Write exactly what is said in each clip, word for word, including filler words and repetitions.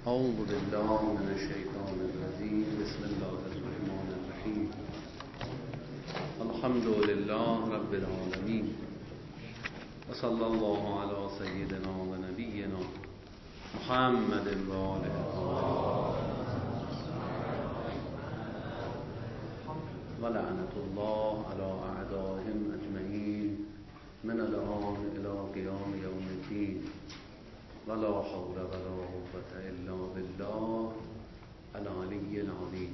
اعوذ بالله من الشیطان الرجیم. بسم الله الرحمن الرحیم. الحمد لله رب العالمین و صلی الله علی سیدنا و نبینا محمد و آله و لعنت الله علی اعدائهم اجمعین من الآن الی قیام یوم الدین ولا حول ولا قوة الا بالله العلی العظیم.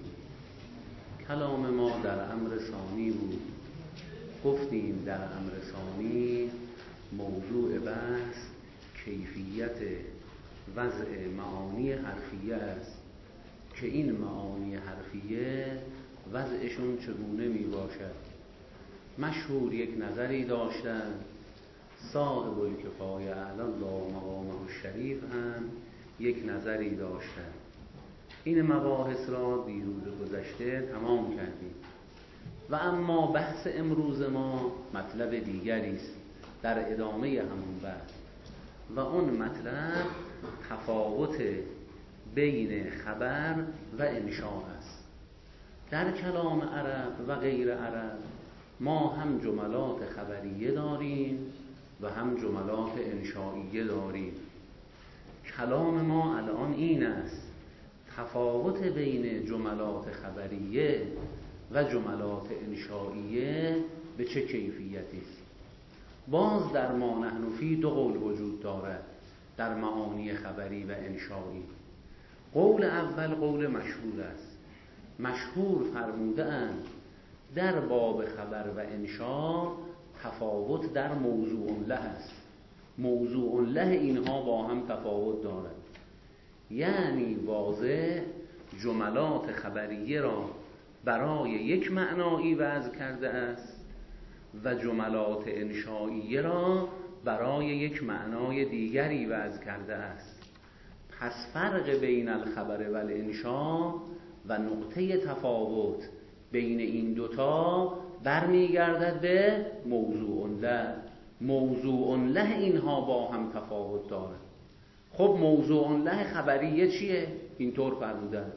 کلام ما در امر ثانی بود. گفتیم در امر ثانی موضوع بحث کیفیت وضع معانی حرفیه است که این معانی حرفیه وضعشون چگونه می باشد. مشهور یک نظری داشتن، صاحب الکفایه اعلی الله مقامه الشریف هم یک نظری داشتن. این مباحث را دیروز گذشته تمام کردیم و اما بحث امروز ما مطلب دیگری است در ادامه همون بحث و اون مطلب تفاوت بین خبر و انشاء است. در کلام عرب و غیر عرب ما هم جملات خبریه داریم و هم جملات انشائیه داریم. کلام ما الان این است: تفاوت بین جملات خبریه و جملات انشائیه به چه کیفیتی است. باز در ما نحن فی دو قول وجود دارد در معانی خبری و انشایی. قول اول قول مشهور است. مشهور فرموده اند در باب خبر و انشا تفاوت در موضوع له است. موضوع له اینها با هم تفاوت دارد، یعنی واضح جملات خبریه را برای یک معنایی وضع کرده است و جملات انشائیه را برای یک معنای دیگری وضع کرده است. پس فرق بین الخبر و الانشا و نقطه تفاوت بین این دوتا برمیگردد به موضوع له. موضوع له اینها با هم تفاوت دارد. خب موضوع له خبریه چیه؟ اینطور فرمودن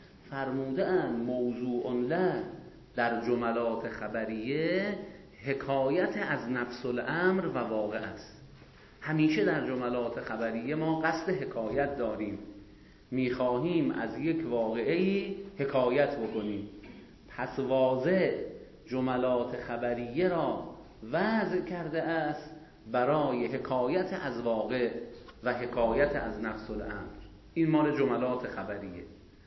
فرمودن موضوع له در جملات خبریه حکایت از نفس الامر و واقع است. همیشه در جملات خبریه ما قصد حکایت داریم، میخواهیم از یک واقعی حکایت بکنیم. پس واضح جملات خبریه را وضع کرده است برای حکایت از واقع و حکایت از نفس الامر. این مال جملات خبریه.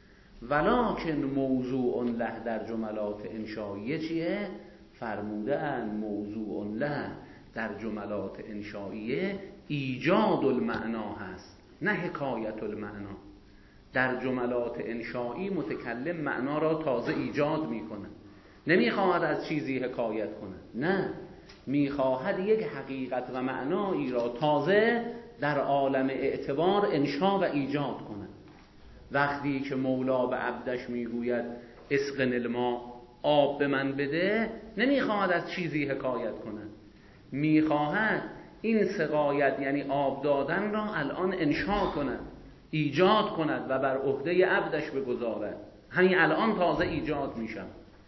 ولکن موضوع له در جملات انشائیه چیه؟ فرموده ان موضوع له در جملات انشائیه ایجاد المعنا هست، نه حکایت المعنا. در جملات انشائی متکلم معنا را تازه ایجاد میکنه، نمیخواهد از چیزی حکایت کنه، نه، میخواهد یک حقیقت و معنایی را تازه در عالم اعتبار انشا و ایجاد کنه. وقتی که مولا به عبدش میگوید اسقن الماء، آب به من بده، نمیخواهد از چیزی حکایت کنه، میخواهد این سقایت یعنی آب دادن را الان انشا کنه، ایجاد کند و بر عهده عبدش بگذارد. همین الان تازه ایجاد میشم.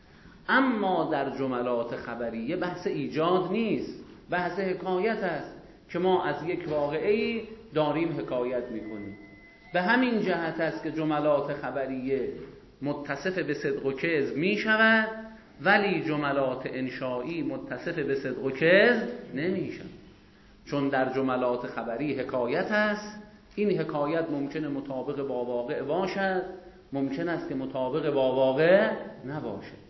اما در جملات خبریه بحث ایجاد نیست، بحث حکایت است که ما از یک واقعی داریم حکایت میکنیم. به همین جهت است که جملات خبریه متصف به صدق و کذب میشود، ولی جملات انشایی متصف به صدق و کذب نمیشن. چون در جملات خبری حکایت است، این حکایت ممکنه مطابق با واقع باشد، ممکن است که مطابق با واقع نباشد.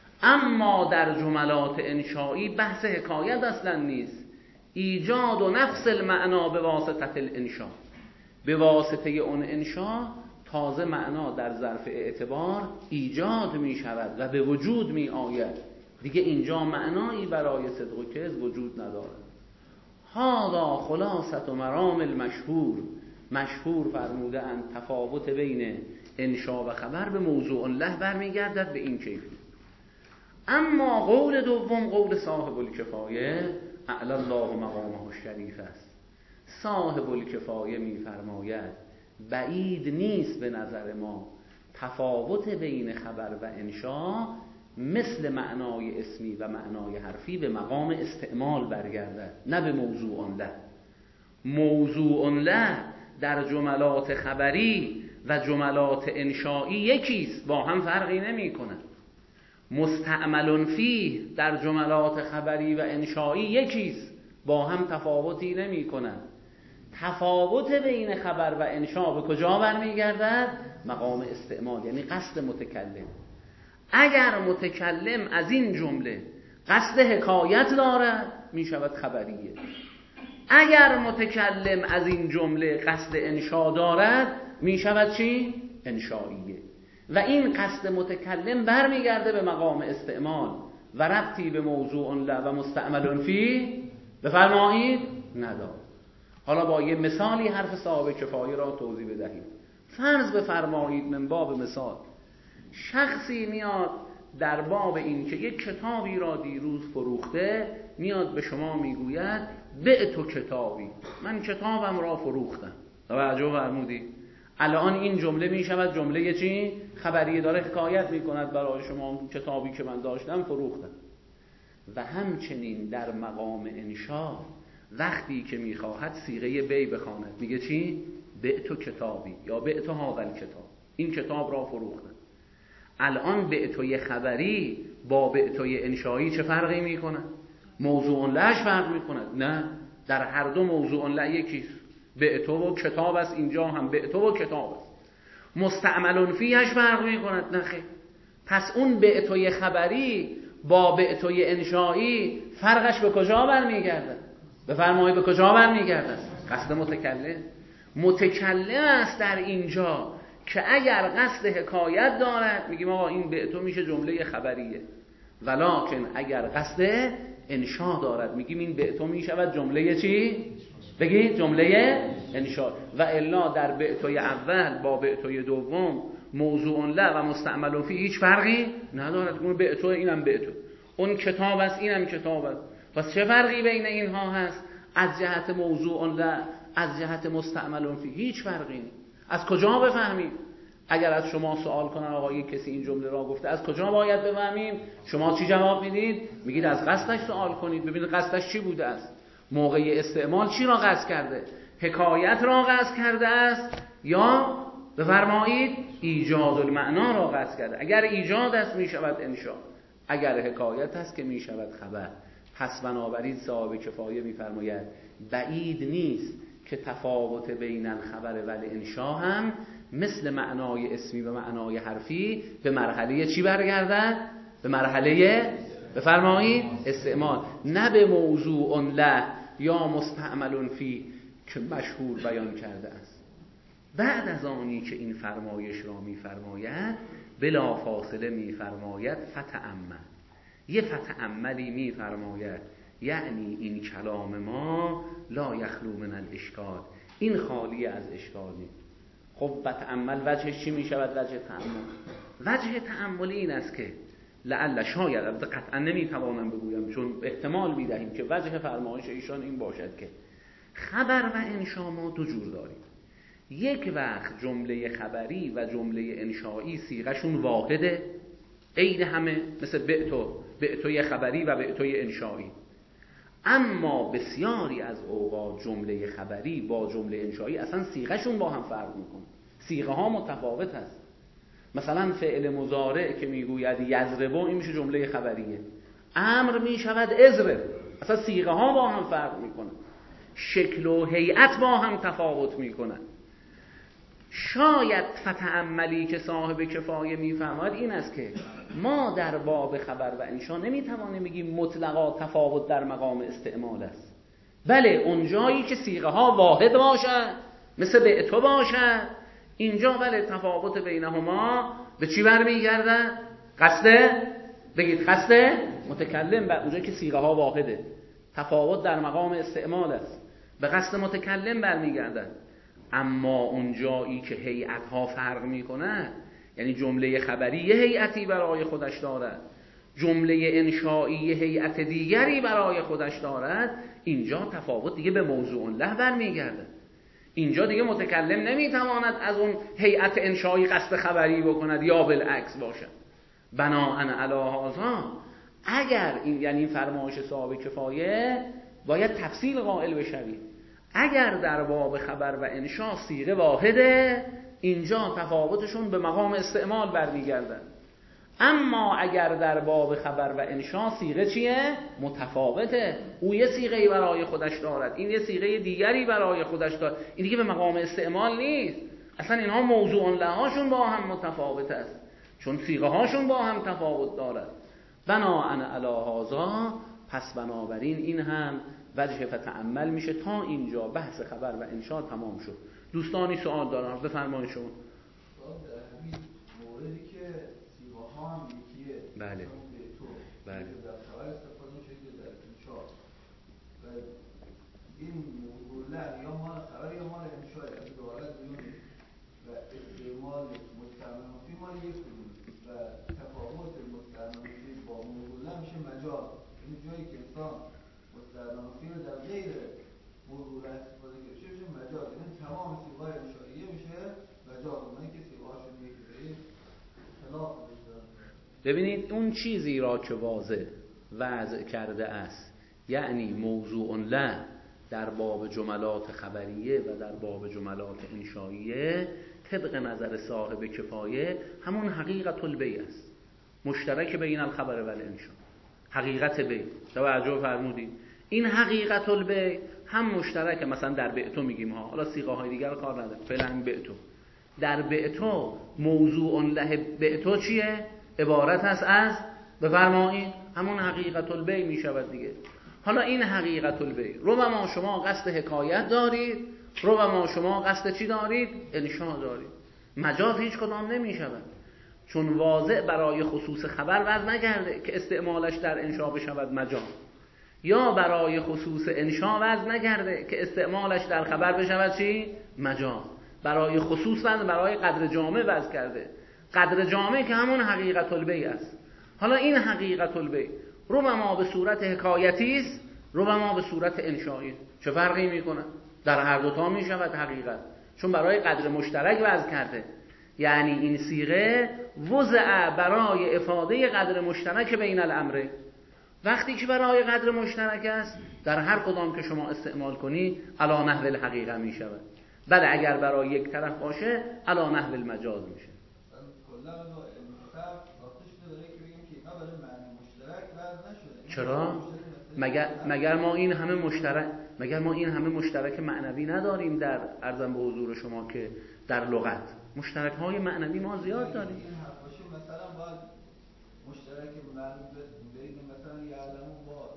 اما در جملات انشایی بحث حکایت اصلا نیست، ایجاد و نفس المعنا به واسطه الانشا. به واسطه اون انشا تازه معنا در ظرف اعتبار ایجاد می شود و به وجود می آید. دیگه اینجا معنایی برای صدق و کذب وجود ندارد. هذا خلاصة مرام المشهور. مشهور فرموده اند تفاوت بین انشا و خبر به موضوع له برمیگردد به این کیفیت. اما قول دوم قول صاحب الکفایه اعلی الله مقامه الشریف است. صاحب الکفایه میفرماید بعید نیست به نظر ما تفاوت بین خبر و انشا مثل معنای اسمی و معنای حرفی به مقام استعمال برگردد، نه به موضوع له. موضوع له در جملات خبری و جملات انشایی یکیست، با هم فرقی نمی کنند. مستعمل فیه در جملات خبری و انشایی یکیست، با هم تفاوتی نمی کنند. تفاوت بین خبر و انشا به کجا برمیگردد؟ مقام استعمال، یعنی قصد متکلم. اگر متکلم از این جمله قصد حکایت دارد می شود خبریه. اگر متکلم از این جمله قصد انشا دارد می شود چی؟ انشاییه. و این قصد متکلم برمیگرده به مقام استعمال و ربطی به موضوع له و مستعمل فیه بفرمایید ندارد. حالا با یه مثالی حرف صاحب کفایه را توضیح بدهید. فرض بفرمایید من باب مثال شخصی میاد در باب این که یک کتابی را دیروز فروخته، میاد به شما میگوید بعت کتابی، من کتابم را فروختم. توجه فرمودید؟ الان این جمله میشود جمله چی؟ خبریه، داره حکایت میکند برای شما کتابی که من داشتم فروختم. و همچنین در مقام انشا وقتی که میخواهد صیغه بی بخواند میگه چی؟ بعت کتابی یا بعت هذا کتاب، این کتاب را فروختم. الان بعت خبری با بعت انشایی چه فرقی میکنه؟ موضوع لهش فرق میکنه؟ نه، در هر دو موضوع له یکیست. بعت و کتاب است، اینجا هم بعت و کتاب است. مستعمل فیهش فرق میکنه؟ نه خیر. پس اون بعت خبری با بعت انشایی فرقش به کجا برمیگرده؟ بفرمایید به کجا برمیگرده؟ قصد متکلم. متکلم است در اینجا که اگر قصد حکایت دارد میگیم آقا این بعت میشه جمله خبریه، ولکن اگر قصد انشا دارد میگیم این بعت میشود جمله چی؟ بگید جمله انشا. و الا در بعت اول با بعت دوم موضوع له و مستعمل فی هیچ فرقی ندارد. اون بعت اینم بعت، اون کتاب است اینم کتاب است. پس چه فرقی بین اینها هست؟ از جهت موضوع له، از جهت مستعمل فی هیچ فرقی نیست. از کجا بفهمیم؟ اگر از شما سوال کنن آقا یک کسی این جمله را گفته، از کجا باید بفهمیم؟ شما چی جواب میدید؟ میگید از قصدش سوال کنید، ببینید قصدش چی بوده است. موقع استعمال چی را قصد کرده؟ حکایت را قصد کرده است یا بفرمایید ایجاد المعنا را قصد کرده؟ اگر ایجاد است میشود انشا، اگر حکایت است که میشود خبر. پس بنابراین صاحب کفایه میفرماید بعید نیست که تفاوت بین الخبر و الانشا هم مثل معنای اسمی و معنای حرفی به مرحله چی برگردد؟ به مرحله بفرمایید استعمال، نه به موضوع له یا مستعمل فی که مشهور بیان کرده است. بعد از آنی که این فرمایش را میفرماید بلا فاصله میفرماید فتأمل، یه فتأملی میفرماید، یعنی این کلام ما لا یخلو من الاشکال، این خالی از اشکال نیست. خب فتأمل وجهش چی میشود؟ وجه تأمل، وجه تأمل این است که لعل شاید، البته قطعا نمیتوانم بگویم چون احتمال میدهیم که وجه فرمایش ایشان این باشد که خبر و انشا ما دو جور داریم. یک وقت جمله خبری و جمله انشایی صیغه‌شون واحده، عین همه، مثل بعتو بعتوی خبری و بعتوی انشایی. اما بسیاری از اوقات جمله خبری با جمله انشایی اصلا صیغه‌شون با هم فرق میکنه، صیغه ها متفاوت است. مثلا فعل مضارع که میگوید یضربو، این میشه جمله خبریه. امر میشود اضرب، اصلا صیغه ها با هم فرق میکنه، شکل و هیئت با هم تفاوت میکنه. شاید فتأملی که صاحب کفایه میفهمد این است که ما در باب خبر و انشا نمیتوانیم بگیم مطلقا تفاوت در مقام استعمال است. بله اونجایی که صیغه ها واحد باشد مثل بعتو باشد، اینجا بله تفاوت بینهما به چی برمیگردد؟ قصد بگید قصد متکلم. بر اونجایی که صیغه ها واحده تفاوت در مقام استعمال است، به قصد متکلم برمیگردد. اما اونجایی که هیئت ها فرق میکنه، یعنی جمله خبری یه هیئتی برای خودش دارد، جمله انشایی یه هیئت دیگری برای خودش دارد، اینجا تفاوت دیگه به موضوع له برمیگرده. اینجا دیگه متکلم نمیتواند از اون هیئت انشایی قصد خبری بکند یا بالعکس باشد. بناءً علی هذا اگر این یعنی این فرمایش صاحب کفایه باید تفصیل قائل بشوید. اگر در باب خبر و انشا صیغه واحده، اینجا تفاوتشون به مقام استعمال برمیگردد. اما اگر در باب خبر و انشا صیغه چیه؟ متفاوته. او یه صیغه‌ای برای خودش دارد، این یه صیغه دیگری برای خودش دارد. این دیگه به مقام استعمال نیست. اصلا اینها موضوع لهاشون با هم متفاوت است، چون صیغه هاشون با هم تفاوت دارد. بناءً علی هذا، پس بنابراین این هم وجه فتأمل میشه. تا اینجا بحث خبر و انشا تمام شد. دوستانی سوال دارن بفرمایید شما. موردی که سیغه ها هم یکیه، بله به تو بله در خبر استفاده میشه که در انشا و این موضوع یا مال خبر یا مال انشا از دارد بیون و استعمال مستعمل فی مال یک کدوم و تفاوت مستعمل فی با موضوع میشه مجاز. این جایی که انسان مستعمل فی رو در غیر موضوع استفاده کرده میشه مجاز. این تمام سیغه انشائیه میشه مجاز. اونایی که سیغه هاشون یکیه خلاف داشته. ببینید اون چیزی را که واضح وضع کرده است، یعنی موضوع له در باب جملات خبریه و در باب جملات انشائیه، طبق نظر صاحب کفایه همون حقیقت البیع است، مشترک بین الخبر و الانشا. حقیقت بیع توجه فرمودید، این حقیقت البیع هم مشترک. مثلا در بعتو میگیم ها، حالا صیغه های دیگر کار نداره، فعلا بعتو. در بعتو موضوع له بعتو چیه؟ عبارت است از بفرمایید همون حقیقت البیع میشود دیگه. حالا این حقیقت البیع ربما شما قصد حکایت دارید، ربما شما قصد چی دارید؟ انشا دارید. مجاز هیچ کدام نمیشود، چون واضع برای خصوص خبر وضع نکرده که استعمالش در انشا بشود مجاز، یا برای خصوص انشا وضع نکرده که استعمالش در خبر بشود چی؟ مجاز. برای خصوص وضع برای قدر جامع وضع کرده، قدر جامع که همون حقیقت البیع است. حالا این حقیقت البیع ربما به صورت حکایتی است، ربما به صورت انشایی. چه فرقی میکنه؟ در هر دوتا میشود حقیقت، چون برای قدر مشترک وضع کرده. یعنی این صیغه وضع برای افاده قدر مشترک بین الامره. وقتی که برای قدر مشترک است، در هر کدام که شما استعمال کنی علی نحو الحقیقه میشود. بله اگر برای یک طرف باشه علی نحو المجاز میشه. چرا؟ مگر مگر ما این همه مشترک مگر ما این همه مشترک معنوی نداریم در عرضم به حضور شما که در لغت مشترک های معنوی ما زیاد داریم. این حرفاشه مثلا باید مشترک معنوی بین مثلا یعلم با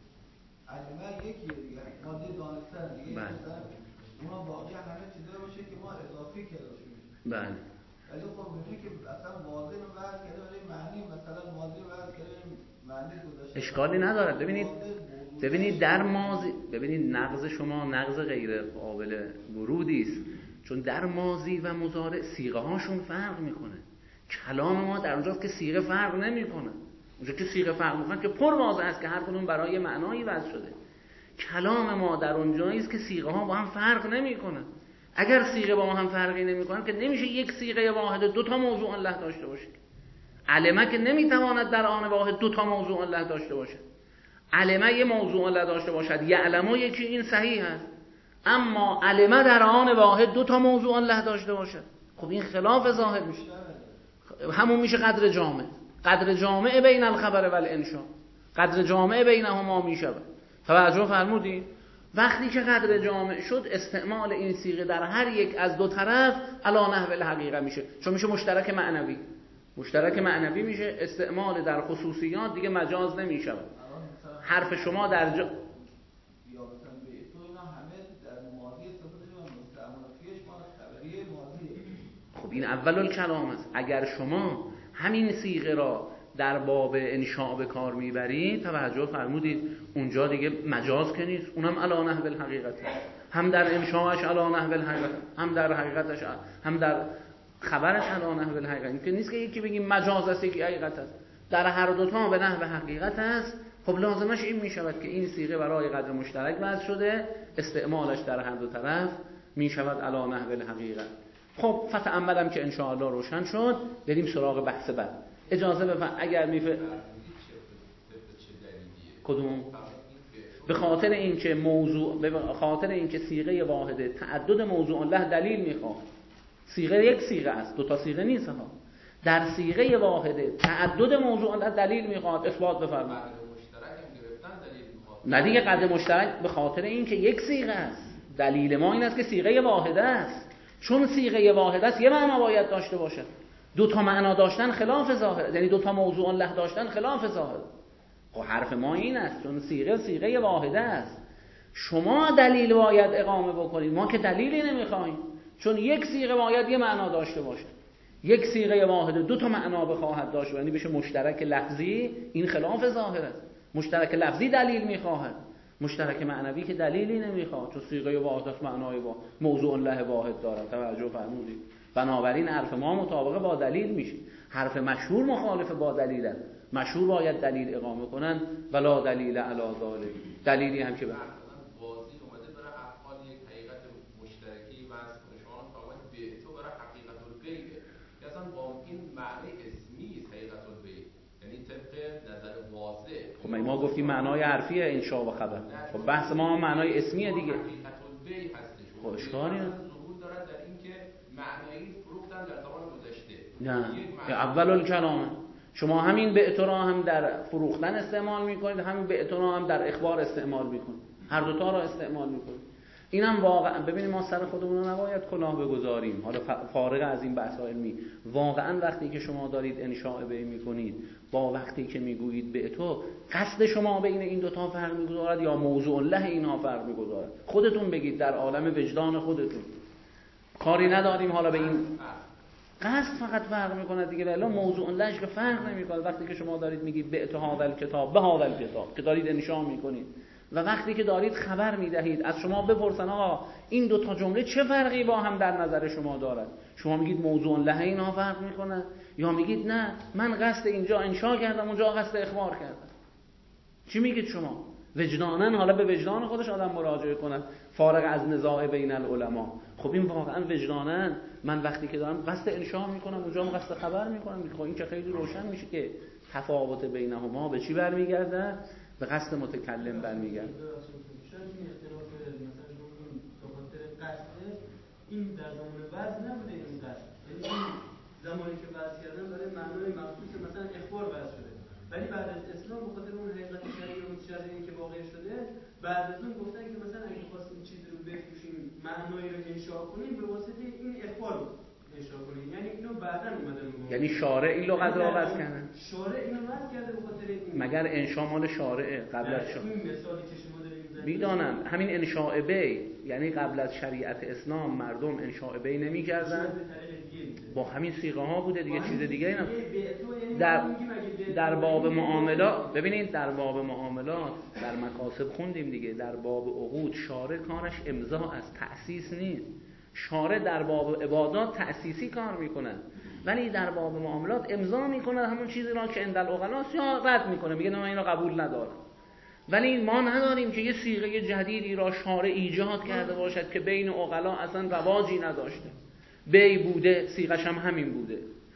علمه یکیه دیگه، ماده دانستن دیگه. بله. مثلا اونا باقی همه چیزا باشه که ما اضافی کرده باشیم. بله. ولی خب میگه که اصلا واضح رو وضع کرده ولی معنی مثلا ماضی وضع کرده معنی گذاشته. اشکالی ندارد. ببینید ببینید در ماضی، ببینید نقض شما نقض غیر قابل ورودی است، چون در ماضی و مضارع صیغه هاشون فرق میکنه. کلام ما در اونجاست که صیغه فرق نمیکنه. اونجا که صیغه فرق میکنه که پر واضح است که هر کدوم برای معنایی وضع شده. کلام ما در اونجایی است که صیغه ها با هم فرق نمیکنه. اگر صیغه با هم فرقی نمیکنه که نمیشه یک صیغه واحده دو تا موضوع له داشته باشه. علمه که نمیتواند در آن واحد دو تا موضوع له داشته باشه. علمه یه موضوع له داشته باشد، یعلمو یکی، این صحیح است. اما علمه در آن واحد دو تا موضوع له داشته باشد، خب این خلاف ظاهر میشه. همون میشه قدر جامع. قدر جامع بین الخبر و الانشا، قدر جامع بینهما میشود. توجه فرمودید؟ وقتی که قدر جامع شد، استعمال این صیغه در هر یک از دو طرف علی نحو الحقیقه میشه، چون میشه مشترک معنوی. مشترک معنوی میشه، استعمال در خصوصیات دیگه مجاز نمیشه. حرف شما در جا... یا مثلا به تو اینا همه در ماضی استفاده شده، مستعمل فیش مال خبری ماضیه. خب این اول الکلام است. اگر شما همین صیغه را در باب انشاء به کار میبرید، توجه فرمودید اونجا دیگه مجاز که نیست، اونم علی نحو الحقیقت، هم در انشاءش علی نحو الحقیقت، هم در حقیقتش، هم در خبرش علی نحو الحقیقت. این که نیست که یکی بگیم مجاز است یکی حقیقت است، در هر دو تا به نحو حقیقت است. خب لازمش این میشود که این صیغه برای قدر مشترک وضع شده، استعمالش در هر دو طرف می شود علی نحو الحقیقه. خب فتأملم که ان شاء الله روشن شد، بریم سراغ بحث بعد. اجازه بفرمایید اگر میفه کدوم به خاطر اینکه موضوع به خاطر اینکه صیغه واحده تعدد موضوع الله دلیل میخواد. صیغه یک صیغه است، دو تا صیغه نیست ها. در صیغه واحده تعدد موضوع الله دلیل میخواد، اثبات بفرمایید. نه دیگه قد مشترک به خاطر اینکه یک صیغه است. دلیل ما این است که صیغه واحده است. چون صیغه واحده است یه معنا باید داشته باشه. دو تا معنا داشتن خلاف ظاهر، یعنی دو تا موضوع الله داشتن خلاف ظاهر. خب حرف ما این است چون صیغه صیغه واحده است. شما دلیل باید اقامه بکنید، ما که دلیلی نمیخوایم. چون یک صیغه باید یه معنا داشته باشه. یک صیغه واحده دو تا معنا بخواهد داشت، یعنی بشه مشترک لفظی، این خلاف ظاهر است. مشترک لفظی دلیل میخواهد، مشترک معنوی که دلیلی نمیخواد، چون صیغه واحد معنای با موضوع الله واحد دارد. توجه فرمودید؟ بنابراین حرف ما مطابق با دلیل میشه. حرف مشهور مخالف با دلیل است. مشهور باید دلیل اقامه کنن ولا دلیل علی ذلک. دلیلی هم که به واضح اومده برای افعال یک حقیقت مشترکی واسه شما فرمایید به تو برای حقیقت الغیب که اصلا با این معنی اسمی حقیقت الغیب، یعنی طبق نظر واضح. خب ما گفتیم معنای حرفیه انشاء و خبر. خب بحث ما معنای اسمیه دیگه. حقیقت الغیب هستش. خب اشکالی نداره. ظهور دارد در اینکه معنایی فروختن در زمان گذشته. نه اول الکلام. شما همین به اطراع هم در فروختن استعمال میکنید، همین به اطراع هم در اخبار استعمال میکنید. هر دوتا را استعمال میکنید. اینم واقعا ببینید ما سر خودمون رو نباید کلاه بگذاریم. حالا فارغ از این بحث علمی، واقعا وقتی که شما دارید انشاء به میکنید با وقتی که میگویید به تو، قصد شما بین این دوتا فرق میگذارد یا موضوع الله اینها فرق میگذارد؟ خودتون بگید در عالم وجدان خودتون. کاری نداریم حالا به این قصد فقط فرق میکنه دیگه، ولی موضوع اللهش که فرق نمیکنه. وقتی که شما دارید میگید به هذا کتاب به هذا کتاب که دارید انشاء میکنید، و وقتی که دارید خبر میدهید از شما بپرسن آقا این دو تا جمله چه فرقی با هم در نظر شما دارد، شما میگید موضوع الله اینا فرق میکنه، یا میگید نه من قصد اینجا انشاء کردم اونجا قصد اخبار کردم. چی میگید شما؟ وجدانن حالا به وجدان خودش آدم مراجعه کنه فارغ از نزاع بین العلماء. خب این واقعا وجدانن. من وقتی که دارم قصد انشاء میکنم اونجا قصد خبر میکنم، خب این که خیلی روشن میشه که تفاوت بینهما به چی برمیگرده؟ به قصد متکلم برمیگرده. شاید این اختلاف مثلا شما به خاطر قصد این در زمان وضع نبوده، این قصد یعنی این زمانی که وضع کردن برای معنای مخصوص مثلا اخبار وضع شده، ولی بعد از اسلام به خاطر اون حقیقت شرعی و متشرعی که واقع شده بعد از اون گفتن که مثلا اگه خواستیم چیزی رو بفروشیم معنایی رو انشاء کنیم به واسطه این اخبار رو انشاء کنیم، یعنی اینو بعداً اومدن یعنی شارع این لغت رو عوض کردن. شارع اینو وضع کرده به خاطر این. مگر انشاء مال شارع قبل از شارع؟ این مثالی که شما دارید میدانم همین انشاء بی، یعنی قبل از شریعت اسلام مردم انشاء بی نمی‌کردن، با همین صیغه ها بوده دیگه، چیز دیگه اینا. در در باب معاملات ببینید، در باب معاملات در مکاسب خوندیم دیگه، در باب عقود شارع کارش امضا از تأسیس نیست. شارع در باب عبادات تأسیسی کار میکنه، ولی در باب معاملات امضا میکنه همون چیزی را که عند العقلاء یا رد میکنه، میگه نه من اینو قبول ندارم. ولی ما نداریم که یه صیغه جدیدی را شارع ایجاد کرده باشد که بین عقلا اصلا رواجی نداشته. بی بوده صیغش هم همین بوده،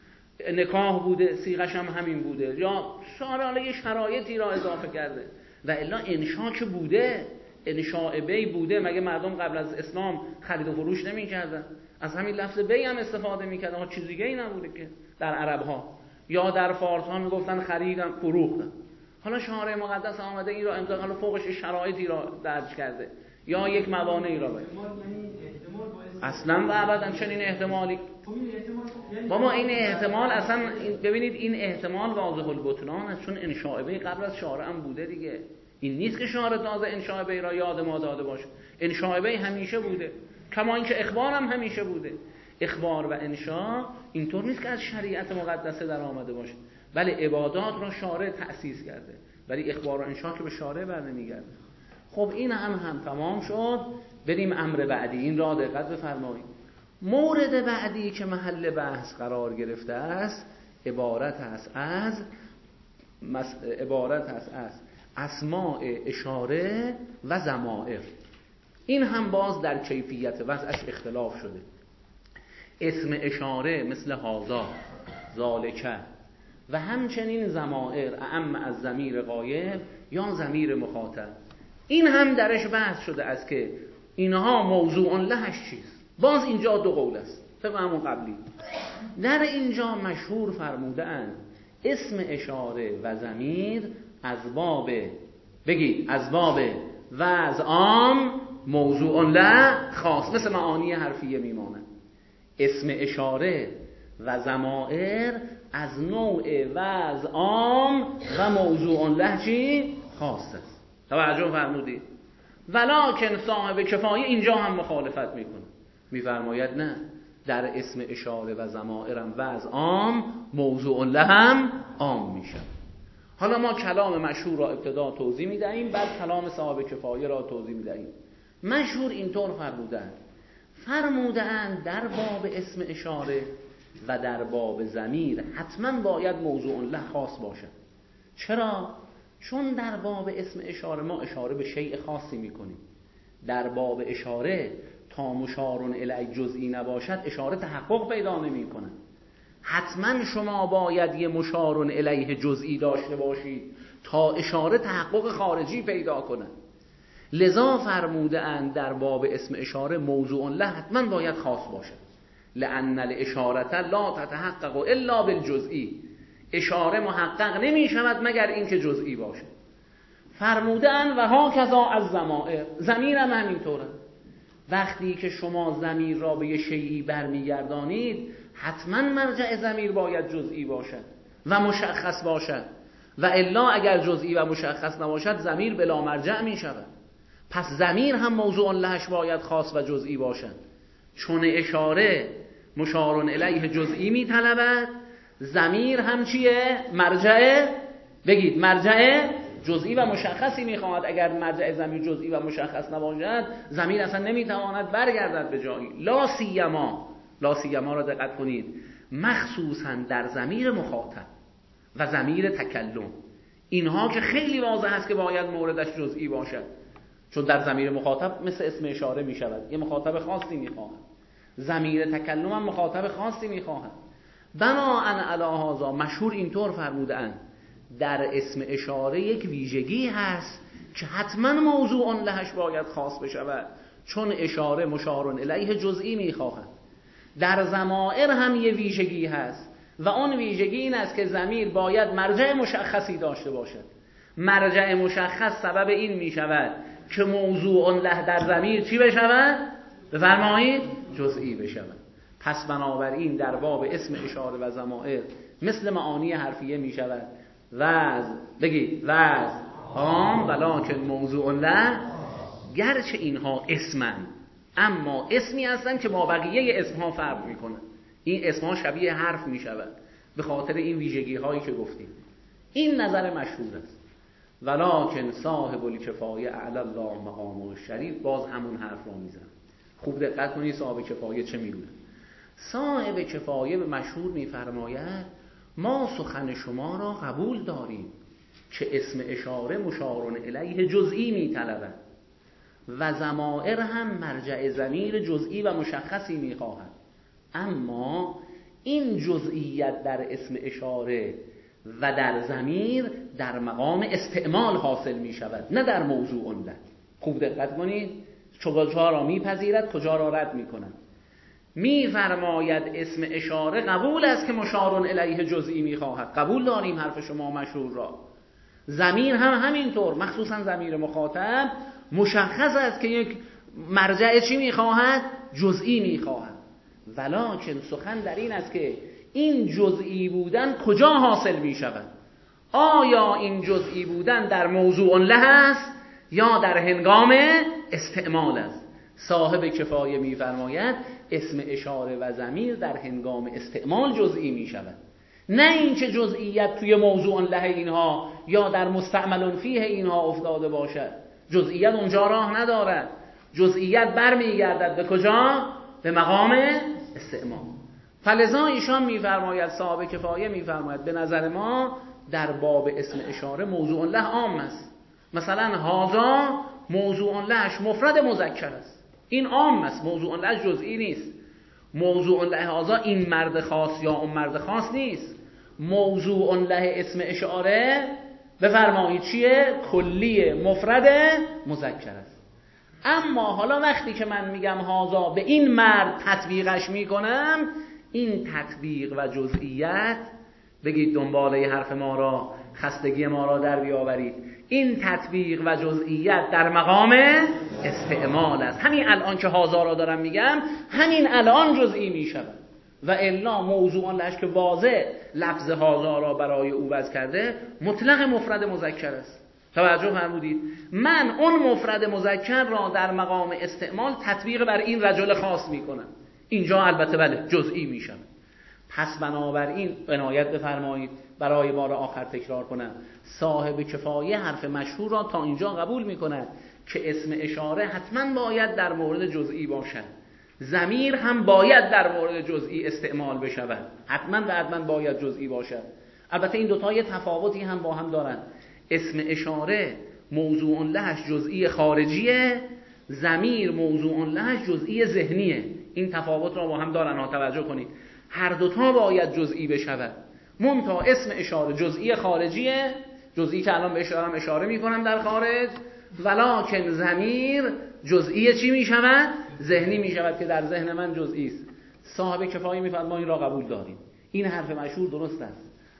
نکاح بوده صیغش هم همین بوده، یا شارع یه شرایطی را اضافه کرده. و الا انشاء که بوده، انشاء بی بوده، مگه مردم قبل از اسلام خرید و فروش نمی‌کردن؟ از همین لفظ بی هم استفاده می‌کردن، ها چیز دیگه ای نبوده که در عرب ها یا در فارس ها میگفتن خریدم فروختم. حالا شارع مقدس آمده این را امضا، حالا فوقش شرایطی را درج کرده یا یک موانعی را باید. اصلا و ابدا چنین احتمالی بابا این احتمال اصلا ببینید این احتمال واضح البطلان است، چون انشاء بی قبل از شارع هم بوده دیگه. این نیست که شارع تازه انشاء بی را یاد ما داده باشه. انشاء بی همیشه بوده، کما اینکه اخبار هم همیشه بوده. اخبار و انشاء اینطور نیست که از شریعت مقدسه در آمده باشه، بله عبادات را شارع تأسیس کرده، ولی اخبار و انشاء که به شارع بر نمیگرده. خب این هم هم تمام شد. بریم امر بعدی، این را دقت بفرمایید. مورد بعدی که محل بحث قرار گرفته است عبارت است از عبارت است از اسماء اشاره و ضمائر. این هم باز در کیفیت وضعش اختلاف شده. اسم اشاره مثل هازا، ذالکه و همچنین ضمائر اعم از ضمیر غایب یا ضمیر مخاطب، این هم درش بحث شده است که اینها موضوع لهش چیست. باز اینجا دو قول است طبق همون قبلی. در اینجا مشهور فرموده اند اسم اشاره و ضمیر از باب، بگید از باب وضع عام موضوع له خاص، مثل معانی حرفیه میمانه. اسم اشاره و ضمائر از نوع وضع عام و موضوع له چی؟ خاص است. توجه فرمودید؟ ولکن صاحب کفایه اینجا هم مخالفت میکنه، میفرماید نه، در اسم اشاره و ضمائرم وضع عام موضوع له هم عام میشه. حالا ما کلام مشهور را ابتدا توضیح میدهیم، بعد کلام صاحب کفایه را توضیح میدهیم. مشهور اینطور فرمودند فرمودند در باب اسم اشاره و در باب ضمیر حتما باید موضوع له خاص باشد. چرا؟ چون در باب اسم اشاره ما اشاره به شیء خاصی میکنیم، در باب اشاره تا مشار الیه جزئی نباشد اشاره تحقق پیدا نمیکنه. حتما شما باید یه مشار الیه جزئی داشته باشید تا اشاره تحقق خارجی پیدا کنه. لذا فرموده اند در باب اسم اشاره موضوع له حتما باید خاص باشد، لأن الاشاره لا تتحقق الا بالجزئی، اشاره محقق نمی شود مگر اینکه جزئی باشه. فرموده اند و ها کذا از ضمائر، ضمیر هم همینطوره. وقتی که شما ضمیر را به یه شیئی برمیگردانید حتما مرجع ضمیر باید جزئی باشد و مشخص باشد، و الا اگر جزئی و مشخص نباشد ضمیر بلا مرجع می شود. پس ضمیر هم موضوع لهش باید خاص و جزئی باشد، چون اشاره مشار الیه جزئی می طلبد، ضمیر هم چیه؟ مرجع، بگید مرجع جزئی و مشخصی میخواهد. اگر مرجع ضمیر جزئی و مشخص نباشد ضمیر اصلا نمیتواند برگردد به جایی. لا سیما، لا سیما را دقت کنید، مخصوصا در ضمیر مخاطب و ضمیر تکلم، اینها که خیلی واضح است که باید موردش جزئی باشد، چون در ضمیر مخاطب مثل اسم اشاره میشود، یه مخاطب خاصی میخواهد. ضمیر تکلم هم مخاطب خاصی میخواهد. بناءً علی هذا مشهور اینطور فرمودند در اسم اشاره یک ویژگی هست که حتما موضوع لهش باید خاص بشود، چون اشاره مشار الیه جزئی میخواهد. در ضمائر هم یه ویژگی هست و اون ویژگی این است که ضمیر باید مرجع مشخصی داشته باشد. مرجع مشخص سبب این میشود که موضوع له در ضمیر چی بشود؟ بفرمایید جزئی بشود. پس بنابراین در باب اسم اشاره و ضمائر مثل معانی حرفیه می شود وضع، بگید وضع عام ولکن موضوع له، گرچه اینها اسمن اما اسمی هستن که با بقیه اسمها فرق می کنن. این اسمها شبیه حرف می شود به خاطر این ویژگی هایی که گفتیم. این نظر مشهور است. ولکن صاحب الکفایه اعلی الله مقامه الشریف باز همون حرف را می زن. خوب دقت کنید صاحب کفایه چه می گوید. صاحب کفایه به مشهور می‌فرماید ما سخن شما را قبول داریم که اسم اشاره مشار الیه جزئی می‌طلبد و ضمائر هم مرجع ضمیر جزئی و مشخصی می‌خواهد، اما این جزئیت در اسم اشاره و در ضمیر در مقام استعمال حاصل می‌شود نه در موضوع له. خوب دقت کنید کجا را می‌پذیرد کجا را رد می‌کند. می فرماید اسم اشاره قبول است که مشار الیه جزئی میخواهد، قبول داریم حرف شما مشهور را. ضمیر هم همینطور، مخصوصا ضمیر مخاطب مشخص است که یک مرجع چی میخواهد؟ جزئی میخواهد. ولکن سخن در این است که این جزئی بودن کجا حاصل میشود؟ آیا این جزئی بودن در موضوع له است یا در هنگام استعمال است؟ صاحب کفایه میفرماید اسم اشاره و ضمیر در هنگام استعمال جزئی می شود، نه اینکه جزئیت توی موضوع له اینها یا در مستعمل فیه اینها افتاده باشد. جزئیت اونجا راه ندارد، جزئیت برمیگردد به کجا؟ به مقام استعمال. فلذا ایشان میفرماید صاحب کفایه میفرماید به نظر ما در باب اسم اشاره موضوع له عام است. مثلا هازا موضوع لهش مفرد مذکر است. این عام است، موضوع لهش جزئی نیست. موضوع له هذا این مرد خاص یا اون مرد خاص نیست. موضوع له اسم اشاره بفرمایید چیه؟ کلیه، مفرد مذکر است. اما حالا وقتی که من میگم هذا به این مرد تطبیقش میکنم، این تطبیق و جزئیت، بگید دنباله حرف ما را، خستگی ما را در بیاورید، این تطبیق و جزئیت در مقام استعمال است. همین الان که هذا را دارم میگم، همین الان جزئی میشود و الا موضوع لهش که واضح لفظ هذا را برای او وضع کرده مطلق مفرد مذکر است. توجه فرمودید؟ من اون مفرد مذکر را در مقام استعمال تطبیق بر این رجل خاص میکنم. اینجا البته بله جزئی میشم. پس بنابراین عنایت بفرمایید، برای بار آخر تکرار کنم، صاحب کفایه حرف مشهور را تا اینجا قبول میکند که اسم اشاره حتما باید در مورد جزئی باشد، ضمیر هم باید در مورد جزئی استعمال بشود، حتما و حتما باید جزئی باشد. البته این دوتا یه تفاوتی هم با هم دارن. اسم اشاره موضوع لهش جزئی خارجیه، ضمیر موضوع لهش جزئی ذهنیه. این تفاوت را با هم دارن ها، توجه کنید. هر دوتا باید جزئی بشود. منتها اسم اشاره جزئی خارجیه، جزئی که الان به اشاره اشاره میکنم در خارج، ولکن ضمیر جزئی چی میشود؟ ذهنی میشود که در ذهن من جزئی است. صاحب کفایه میفرماید ما این را قبول داریم، این حرف مشهور درست است.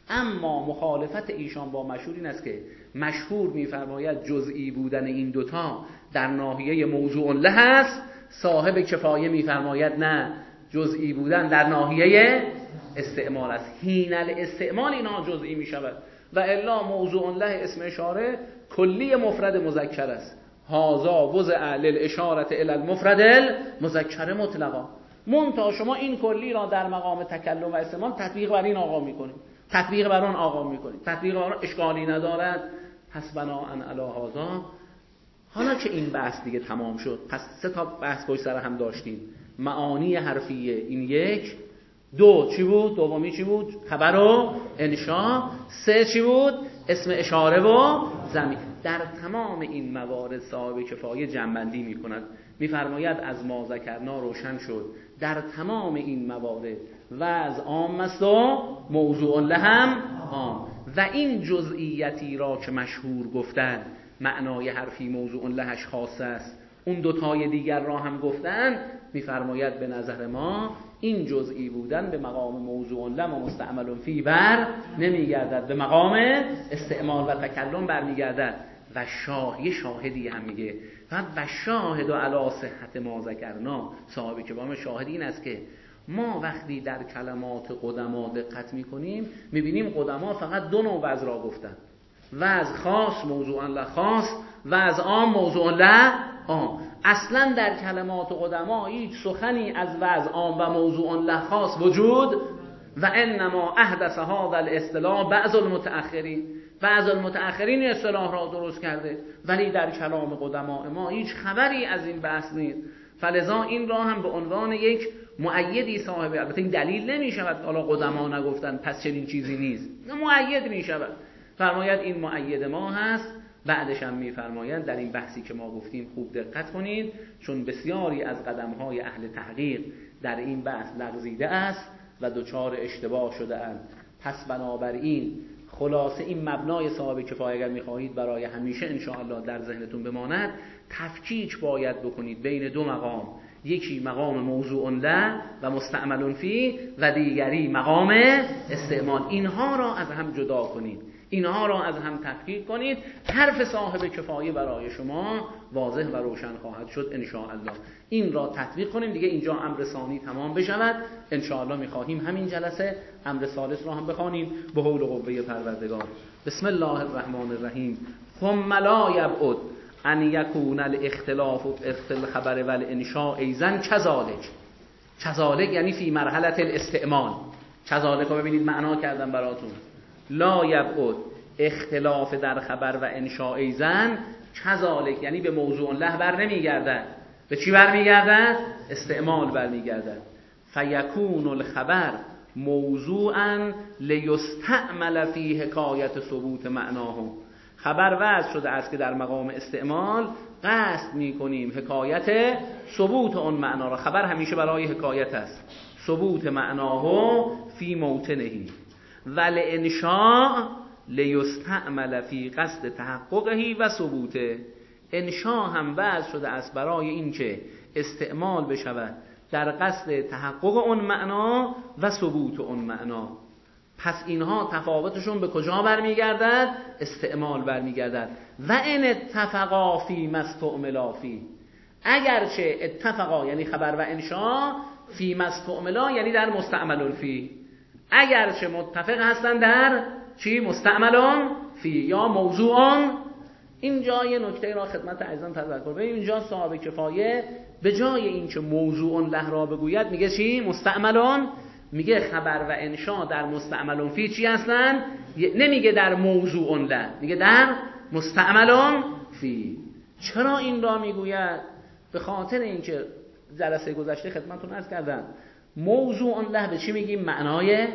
اما مخالفت ایشان با مشهور این است که مشهور میفرماید جزئی بودن این دوتا در ناحیه موضوع له است، صاحب کفایه میفرماید نه، جزئی بودن در ناحیه استعمال است. حین الاستعمال اینا جزئی می شود و الا موضوع له اسم اشاره کلی مفرد مذکر است. هذا وضع للاشاره الی المفرد المذکر مطلقا. منتها شما این کلی را در مقام تکلم و استعمال تطبیق بر این آقا میکنید، تطبیق بر آن آقا میکنید، تطبیق بر آن اشکالی ندارد. پس بناءً علی هذا، حالا که این بحث دیگه تمام شد، پس سه تا بحث پشت سر هم داشتیم. معانی حرفیه این یک، دو چی بود؟ دومی چی بود؟ خبر و انشاء. سه چی بود؟ اسم اشاره و ضمیر. در تمام این موارد صاحب کفایه جمع‌بندی می‌کند، می‌فرماید از ما ذکرنا روشن شد در تمام این موارد وضع عام است و موضوع له هم عام، و این جزئیتی را که مشهور گفتن معنای حرفی موضوع لهش خاص است، اون دوتای دیگر را هم گفتن، می‌فرماید به نظر ما این جزئی بودن به مقام موضوع له و مستعمل فی بر نمیگردد، به مقام استعمال و تکلم برمیگردد. و شاهی شاهدی هم میگه و شاهد و علی صحت ما ذکرنا. صاحب کلام شاهد این است که ما وقتی در کلمات قدما دقت میکنیم میبینیم قدما فقط دو نوع وضع را گفتن، وضع خاص موضوع له خاص، وضع عام موضوع له عام. اصلا در کلمات قدما هیچ سخنی از وضع عام و موضوع له خاص وجود و انما احدث هذا الاصطلاح بعض المتأخرین، بعض المتأخرین اصطلاح را درست کرده، ولی در کلام قدما ما هیچ خبری از این بحث نیست. فلذا این را هم به عنوان یک مؤیدی صاحب، البته این دلیل نمی شود حالا قدما نگفتن پس چنین چیزی نیست، مؤید می شود. فرماید این مؤید ما هست. بعدش هم می‌فرمایند در این بحثی که ما گفتیم خوب دقت کنید، چون بسیاری از قدم‌های اهل تحقیق در این بحث لغزیده است و دچار اشتباه شده اند. پس بنابراین خلاصه این مبنای صاحب کفایه اگر می‌خواهید برای همیشه ان شاء الله در ذهنتون بماند، تفکیک باید بکنید بین دو مقام، یکی مقام موضوع له و مستعمل فی و دیگری مقام استعمال. اینها را از هم جدا کنید، اینها را از هم تفکیک کنید، حرف صاحب کفایه برای شما واضح و روشن خواهد شد ان شاء الله. این را تطبیق کنیم دیگه، اینجا امر ثانی تمام بشود. ان شاء الله می‌خواهیم همین جلسه امر ثالث را هم بخوانیم به حول و قوه پروردگار. بسم الله الرحمن الرحیم. ثم لا یبعد ان یکون الاختلاف فی الخبر والانشاء ایضا کذالک. کذالک یعنی فی مرحله الاستعمال. کذالک رو ببینید معنا کردم براتون. لا یبعد اختلاف در خبر و انشاء ایضا کذالک یعنی به موضوع له بر نمیگردد. به چی بر میگردد؟ استعمال بر میگردد. فیکون الخبر موضوعا لیستعمل فی حکایت ثبوت معناه. خبر وضع شده است که در مقام استعمال قصد میکنیم حکایت ثبوت اون معنا را. خبر همیشه برای حکایت است. ثبوت معناه فی موطنه ول انشاء لیستعمل فی قصد تحققه و ثبوته. انشاء هم وضع شده است برای اینکه استعمال بشود در قصد تحقق اون معنا و ثبوت اون معنا. پس اینها تفاوتشون به کجا برمیگردد؟ استعمال برمیگردد. و ان اتفقا فی ما استعملا فی، اگرچه اتفقا یعنی خبر و انشاء، فی ما استعملا یعنی در مستعمل فی، اگرچه متفق هستن در چی؟ مستعمل فی یا موضوع. اینجا یه نکته را خدمت عزیزان تذکر بدیم. اینجا صاحب کفایه به جای اینکه موضوع له را بگوید میگه چی؟ مستعملون. میگه خبر و انشاء در مستعملون فی چی هستن؟ نمیگه در موضوع له، میگه در مستعملون فی. چرا این را میگوید؟ به خاطر اینکه جلسه گذشته خدمتتون عرض کردم موضوع له به چی میگیم؟ معنای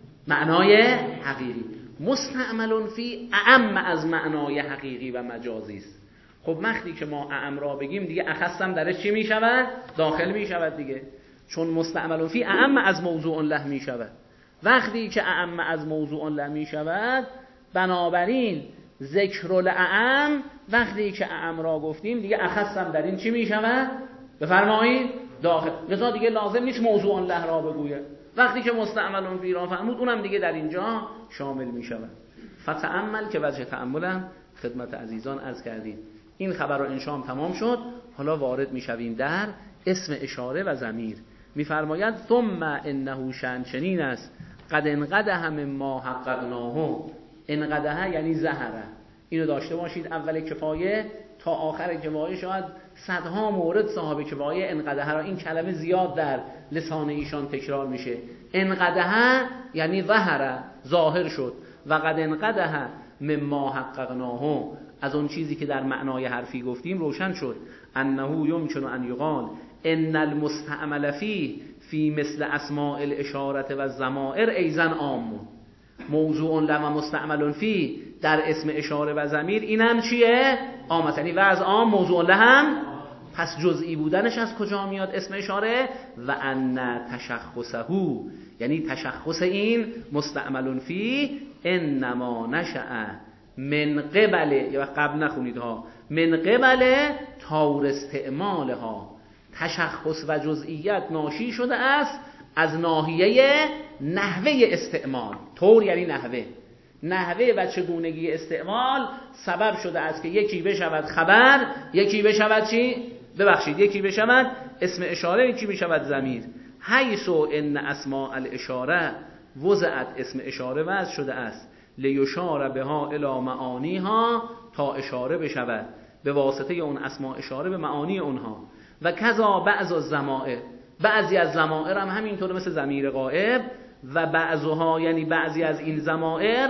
معنای حقیقی. مستعملون فی اعم از معنای حقیقی و مجازی است. خب وقتی که ما اعم را بگیم دیگه اخصم درش چی میشود؟ داخل میشود دیگه، چون مستعملون فی اعم از موضوع له میشود. وقتی که اعم از موضوع له میشود، بنابراین ذکر الاعم وقتی که اعم را گفتیم دیگه اخصم در این چی میشود؟ بفرمایید داخل. لذا دیگه لازم نیست موضوع له را بگوید. وقتی که مستعملون فی را فرمود اونم دیگه در اینجا شامل می شود. فتأمل که وجه تأملم خدمت عزیزان عرض کردیم. این خبر و انشام تمام شد. حالا وارد می شویم در اسم اشاره و ضمیر. می فرماید ثم انه شأن چنین است قد انقدح مما حققناه. انقدح یعنی ظهره. اینو داشته باشید اول کفایه تا آخر کفایه شاید صدها مورد صاحب کفایه انقدح را، این کلمه زیاد در لسان ایشان تکرار میشه. انقدح یعنی ظهر، ظاهر شد. و قد انقدح مما حققناه، از اون چیزی که در معنای حرفی گفتیم روشن شد. انه یمکن ان یقال ان المستعمل فی فی مثل اسماء الاشاره و الضمائر ایضا عام. موضوع له و مستعمل فی در اسم اشاره و ضمیر اینم چیه؟ عام. یعنی وضع عام موضوع له هم. پس جزئی بودنش از کجا میاد اسم اشاره؟ و ان تشخصه، یعنی تشخص این مستعمل فی انما نشأ من قبل، یا قبل نخونید ها، من قبل طور استعمالها. تشخص و جزئیت ناشی شده است از ناحیه نحوه استعمال. طور یعنی نحوه، نحوه و چگونگی استعمال سبب شده است که یکی بشود خبر، یکی بشود چی؟ ببخشید یکی بشود اسم اشاره، یکی بشود ضمیر. حیث ان اسماء الاشاره وضعت، اسم اشاره وضع شده است لیشار بها الی معانیها، تا اشاره بشود به واسطه اون اسماء اشاره به معانی اونها. و کذا بعض الضمائر، بعضی از ضمائر هم همینطور مثل ضمیر غائب. و بعضها یعنی بعضی از این ضمائر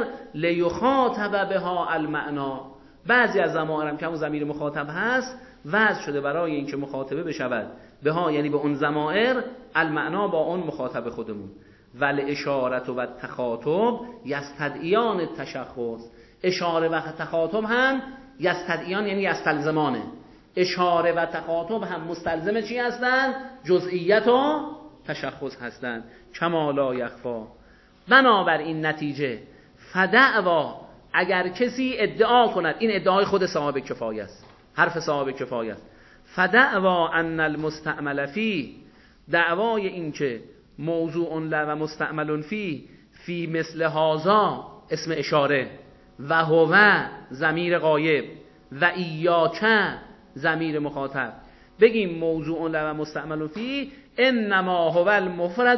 لیخاطب بها المعنا، بعضی از ضمائر هم که اون ضمیر مخاطب هست وضع شده برای اینکه مخاطبه بشود بها، یعنی به اون ضمائر، المعنا با اون مخاطب خودمون. ول اشاره و تخاطب یستدعیان التشخص، اشاره و تخاطب هم یستدعیان یعنی یستلزمانه. اشاره و تخاطب هم مستلزم چی هستن؟ جزئیت و تشخص هستند. کما لا یخفا. بنابر این نتیجه فدعوا، اگر کسی ادعا کند، این ادعای خود صاحب کفایه است، حرف صاحب کفایه است. فدعوا ان المستعمل فی، دعوای این که موضوع له و مستعمل فی فی مثل هذا اسم اشاره، و هو ضمیر غایب، و ایاک ضمیر مخاطب، بگیم موضوع له و مستعمل فی انما هو المفرد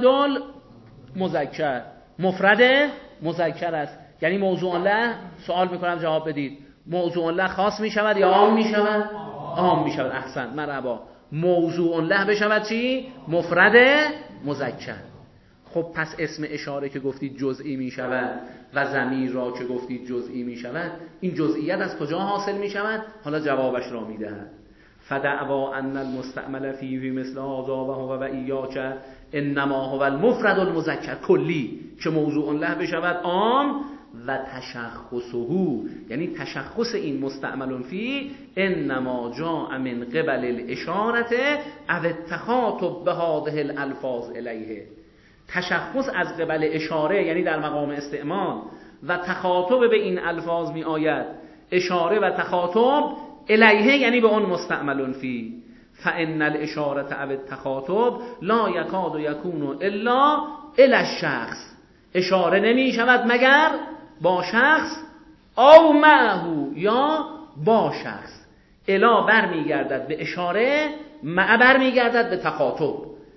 المذکر، مفرد مذکر است. یعنی موضوع له، سوال میکنم جواب بدید، موضوع له خاص میشود یا عام میشود؟ عام میشود. احسن، مرحبا. موضوع له بشود چی؟ مفرد مذکر. خب پس اسم اشاره که گفتید جزئی میشود و ضمیر را که گفتید جزئی میشود، این جزئیت از کجا حاصل میشود؟ حالا جوابش را میدهد. فدعوا ان المستعمل فی مثل هذا و هو و ایاک انما هو المفرد المذکر کلی، که موضوع له بشود عام و تشخصه، یعنی تشخص این مستعمل فی انما جاء من قبل الاشارت او التخاطب به هذه الالفاظ الیه. تشخص از قبل اشاره یعنی در مقام استعمال و تخاطب به این الفاظ می آید، اشاره و تخاطب الیه یعنی به اون مستعمل فی. فان الاشاره او التخاطب لا یکاد یکون الا الی الشخص، اشاره نمی شود مگر با شخص، او معه یا با شخص. الا برمیگردد به اشاره، مع برمیگردد به تخاطب.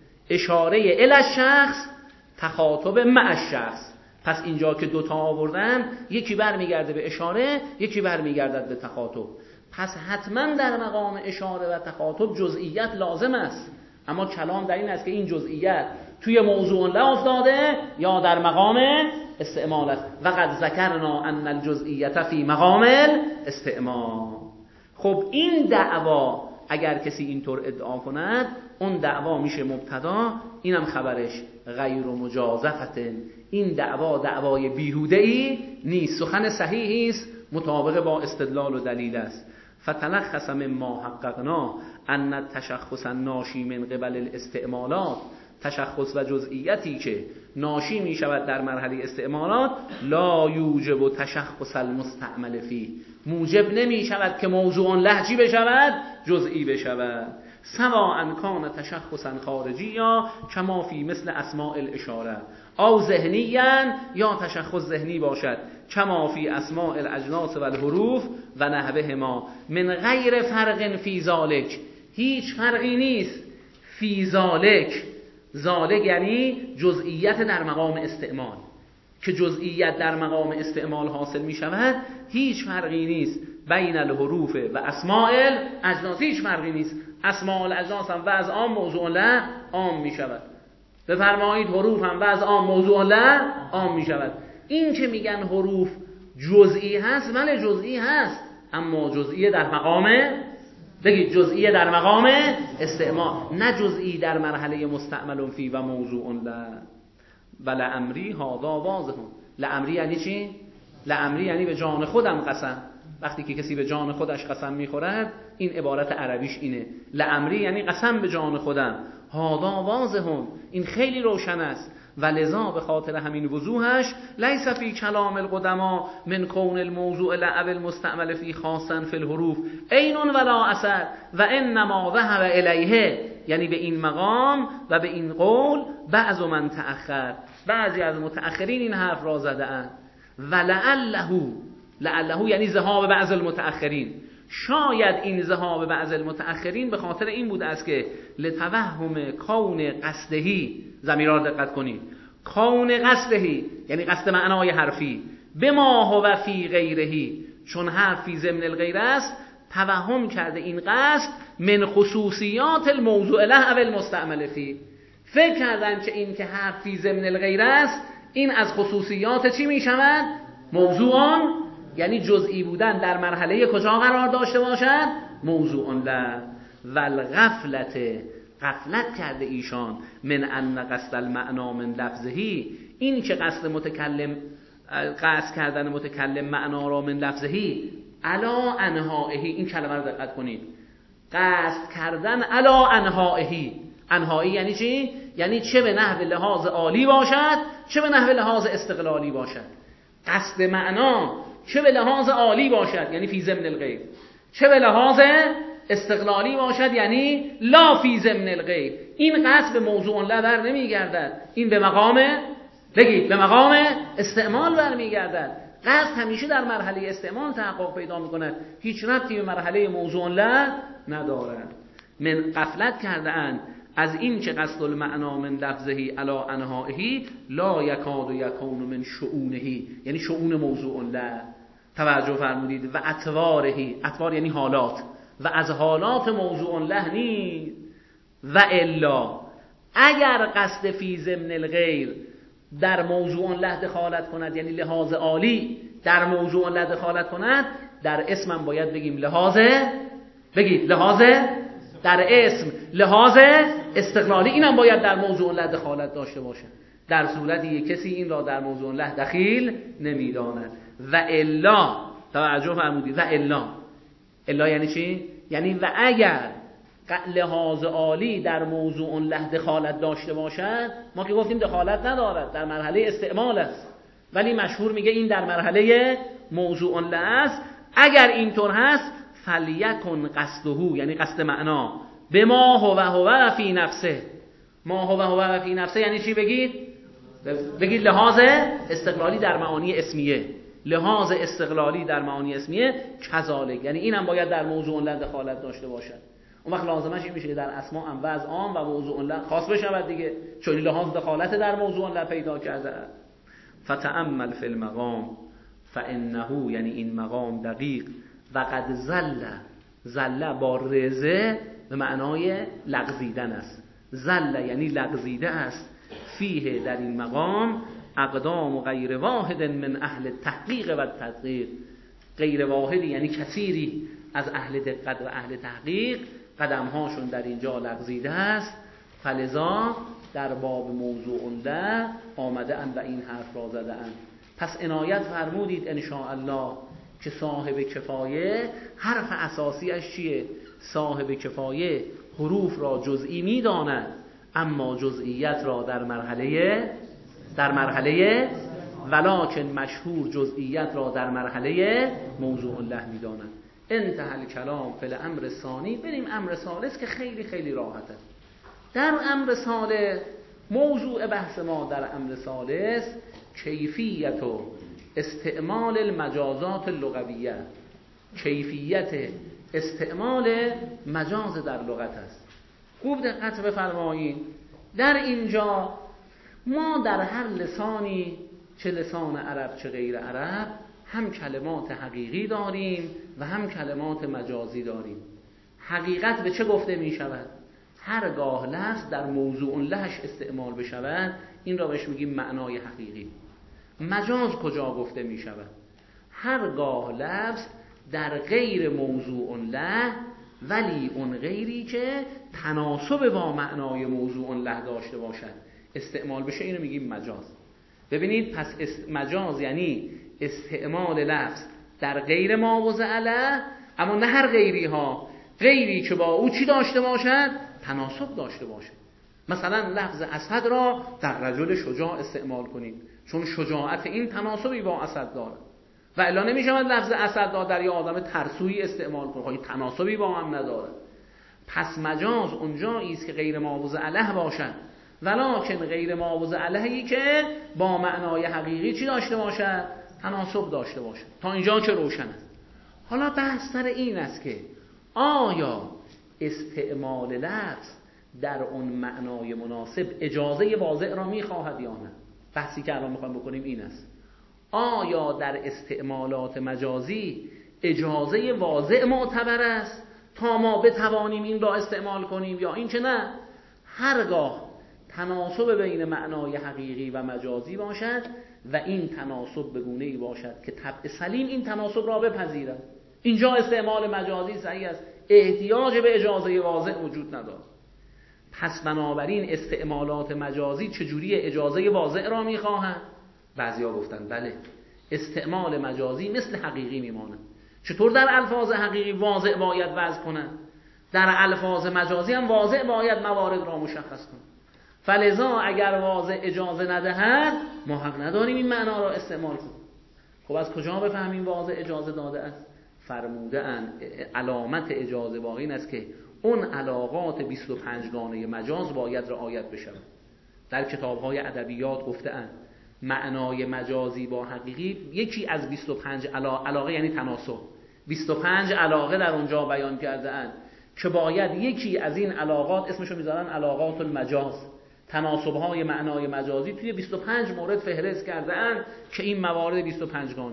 اشاره الی الشخص، تخاطب مع الشخص. پس اینجا که دوتا آوردن، یکی برمیگرده به اشاره، یکی برمیگردد به تخاطب. پس حتما در مقام اشاره و تخاطب جزئیت لازم است، اما کلام در این است که این جزئیت توی موضوع له افتاده یا در مقام استعمال است. و قد ذکرنا ان الجزئیت فی مقام الاستعمال. خب این دعوا اگر کسی اینطور ادعا کند، اون دعوا میشه مبتدا، اینم خبرش غیر مجازفت. این دعوا دعوای بیهوده ای نیست، سخن صحیحی است، مطابق با استدلال و دلیل است. فتلخص مما حققنا ان التشخص الناشی من قبل الاستعمالات، تشخص و جزئیتی که ناشی می شود در مرحله استعمالات، لا یوجب تشخص المستعمل فی، موجب نمی شود که موضوع لهجی بشود جزئی بشود. سواء کان تشخصا خارجی یا کما فی مثل اسماء الاشاره، او ذهنیا یا تشخص ذهنی باشد کما فی اسماء الاجناس و الحروف و نحوهما، من غیر فرق فی ذالک، هیچ فرقی نیست فی ذالک. ذالک یعنی جزئیت در مقام استعمال، که جزئیت در مقام استعمال حاصل می شود، هیچ فرقی نیست بین الحروف و اسماء الاجناس، هیچ فرقی نیست. اسماء الاجناس هم وضع عام موضوع له عام می شود، بفرمایید حروف هم وضع عام موضوع له عام می شود. این که میگن حروف جزئی هست، ولی جزئی هست، اما جزئی در مقام، بگید جزئی در مقام استعمال، نه جزئی در مرحله مستعمل فی و موضوع له. بل امری هادا واضح. لامری یعنی چی؟ لامری یعنی به جان خودم قسم. وقتی که کسی به جان خودش قسم میخورد، این عبارت عربیش اینه. لامری یعنی قسم به جان خودم. هادا واضح، این خیلی روشن است. و لذا به خاطر همین وضوحش لیس فی کلام القدما من کون الموضوع لعب المستعمل فی خاصا فی الحروف عین ولا اثر و انما ذهب الیه، یعنی به این مقام و به این قول بعض من تأخر، بعضی از متأخرین این حرف را زده اند. و لعله، لعله یعنی ذهاب بعض المتأخرین، شاید این ذهاب بعض المتأخرین به خاطر این بوده است که لتوهم کون قصدهی، ضمیر را دقت کنید، کون قصدهی یعنی قصد معنای حرفی، بما هو فی غیرهی، چون حرفی ضمن الغیر است، توهم کرده این قصد من خصوصیات الموضوع له او المستعمل فی، فکر کردن که این که حرفی ضمن الغیر است، این از خصوصیات چی می شود؟ موضوعان، یعنی جزئی بودن در مرحله کجا قرار داشته باشد؟ موضوع له. والغفلت، غفلت کرده ایشان من ان قصد المعنا من لفظهی، این که قصد متکلم، قصد کردن متکلم معنا را من لفظهی علا انهائهی، این کلمه رو دقت کنید، قصد کردن علا انهائهی. انهایی یعنی چی؟ یعنی چه به نحو لحاظ عالی باشد، چه به نحو لحاظ استقلالی باشد. قصد معنا چه به لحاظ عالی باشد یعنی فی ضمن الغیر، چه به لحاظ استقلالی باشد یعنی لا فی ضمن الغیر. این قصد به موضوع له بر نمیگردد، این به مقام، بگید به مقام استعمال برمیگردد. قصد همیشه در مرحله استعمال تحقق پیدا میکند، هیچ ربطی به مرحله موضوع له ندارد. من غفلت کرده اند از این که قصد المعنا من لفظهی علا انهائهی لا یکاد یکون من شؤونهی، یعنی شؤون موضوع له. توجه فرمودید. و اطوارهی، اطوار یعنی حالات، و از حالات موضوع له نیست. و الا اگر قصد فی ضمن الغیر در موضوع له دخالت کند، یعنی لحاظ عالی در موضوع له دخالت کند، در اسم هم باید بگیم لحاظ، بگید لحاظ، در اسم لحاظ استقلالی، اینم باید در موضوع له دخالت داشته باشه. در صورتی یک کسی این را در موضوع له دخیل نمیداند. و الا، توجه فرمودید، و الا، الا یعنی چی؟ یعنی و اگر لحاظ عالی در موضوع له دخالت داشته باشد، ما که گفتیم دخالت ندارد، در مرحله استعمال است، ولی مشهور میگه این در مرحله موضوع له است. اگر اینطور هست فلیکن قصده، یعنی قصد معنا، به ما هو هو فی نفسه. ما هو هو فی نفسه یعنی چی؟ بگید بگید لحاظ استقلالی در معانی اسمیه، لحاظ استقلالی در معانی اسمیه کذالک، یعنی اینم باید در موضوع له دخالت داشته باشد. اون وقت لازمش این میشه که در اسماء هم وضع عام و موضوع له خاص بشود دیگه، چون لحاظ دخالت در موضوع له پیدا کرده. فتأمل فی المقام فانه، یعنی این مقام دقیق، و قد زل، زل با رزه به معنای لغزیدن است، زل یعنی لغزیده است، فیه در این مقام اقدام و غیر واحد من اهل تحقیق و تدقیق، غیر واحدی یعنی کثیری از اهل دقت و اهل تحقیق قدمهاشون در اینجا لغزیده است. فلذا در باب موضوع له آمده اند و این حرف را زده اند. پس عنایت فرمودید ان شاء الله که صاحب کفایه حرف اساسیش چیه؟ صاحب کفایه حروف را جزئی میداند، اما جزئیت را در مرحله در مرحله ولکن مشهور جزئیت را در مرحله موضوع له میداند. انتهى الکلام فی الامر ثانی. بریم امر ثالث که خیلی خیلی راحته. در امر ثالث موضوع بحث ما در امر ثالث کیفیت و استعمال المجازات اللغویه، کیفیت استعمال مجاز در لغت است. خوب دقت بفرمایید، در اینجا ما در هر لسانی، چه لسان عرب چه غیر عرب، هم کلمات حقیقی داریم و هم کلمات مجازی داریم. حقیقت به چه گفته می شود؟ هرگاه لفظ در موضوع لهش استعمال بشود این را بهش میگیم معنای حقیقی. مجاز کجا گفته می شود؟ هرگاه لفظ در غیر موضوع له، ولی اون غیری که تناسب با معنای موضوع له داشته باشد استعمال بشه، اینو میگیم مجاز. ببینید پس مجاز یعنی استعمال لفظ در غیر ما وضع له، اما نه هر غیری ها، غیری که با او چی داشته باشد؟ تناسب داشته باشد. مثلا لفظ اسد را در رجل شجاع استعمال کنید، چون شجاعت این تناسبی با اسد دارد، و الا نمی شود لفظ اسد را در یه آدم ترسویی استعمال کنید، تناسبی با هم ندارد. پس مجاز اونجایی است که غیر ما وضع له باشد، ولکن غیر ما وضع لهی که با معنای حقیقی چی داشته باشد؟ تناسب داشته باشد. تا اینجا که روشن است. حالا بحث سر این است که آیا استعمال لفظ در اون معنای مناسب اجازه واضع را میخواهد یا نه؟ بحثی که الان میخوایم بکنیم این است. آیا در استعمالات مجازی اجازه واضع معتبر است تا ما بتوانیم این را استعمال کنیم، یا این که نه هرگاه تناسب بین معنای حقیقی و مجازی باشد و این تناسب به گونه‌ای باشد که طبع سلیم این تناسب را بپذیرد، اینجا استعمال مجازی صحیح است، احتیاج به اجازه واضع وجود ندارد. پس بنابراین استعمالات مجازی چجوری اجازه واضع را میخواهند؟ بعضیا گفتند بله، استعمال مجازی مثل حقیقی میماند. چطور در الفاظ حقیقی واضع باید وضع کنند، در الفاظ مجازی هم واضع باید موارد را مشخص کنند. فلذا اگر واضع اجازه ندهد ما حق نداریم این معنا را استعمال کنیم. خب از کجا بفهمیم واضع اجازه داده است؟ فرموده اند علامت اجازه باقی این است که اون علاقات بیست و پنج گانه مجاز باید رعایت بشود. در کتاب‌های ادبیات گفته اند معنای مجازی با حقیقی یکی از بیست و پنج علاقه, علاقه یعنی تناسب، بیست و پنج علاقه در اونجا بیان کرده اند که باید یکی از این علاقات، اسمشو میذارن علاقات المجاز، تناسب‌های معنای مجازی توی بیست و پنج مورد فهرست کرده اند که این موارد بیست و پنج گانه.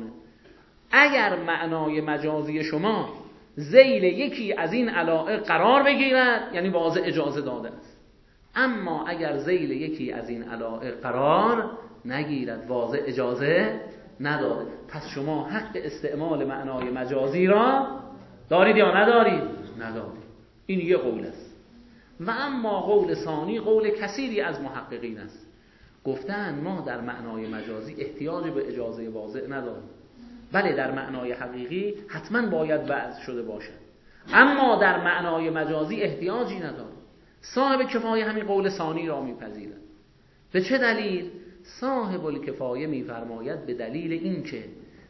اگر معنای مجازی شما ذیل یکی از این علاقه قرار بگیرد یعنی واضع اجازه داده است، اما اگر ذیل یکی از این علاقه قرار نگیرد واضع اجازه نداده. پس شما حق استعمال معنای مجازی را دارید یا ندارید؟ ندارید. این یه قول است. و اما قول ثانی قول کثیری از محققین است. گفتن ما در معنای مجازی احتیاج به اجازه واضح نداریم، بله در معنای حقیقی حتما باید وضع شده باشد، اما در معنای مجازی احتیاجی نداریم. صاحب کفایه همین قول ثانی را میپذیرد. به چه دلیل؟ صاحب الکفایه میفرماید به دلیل اینکه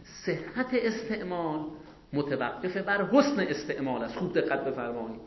صحت استعمال متوقف بر حسن استعمال است. خوب دقت بفرمایید،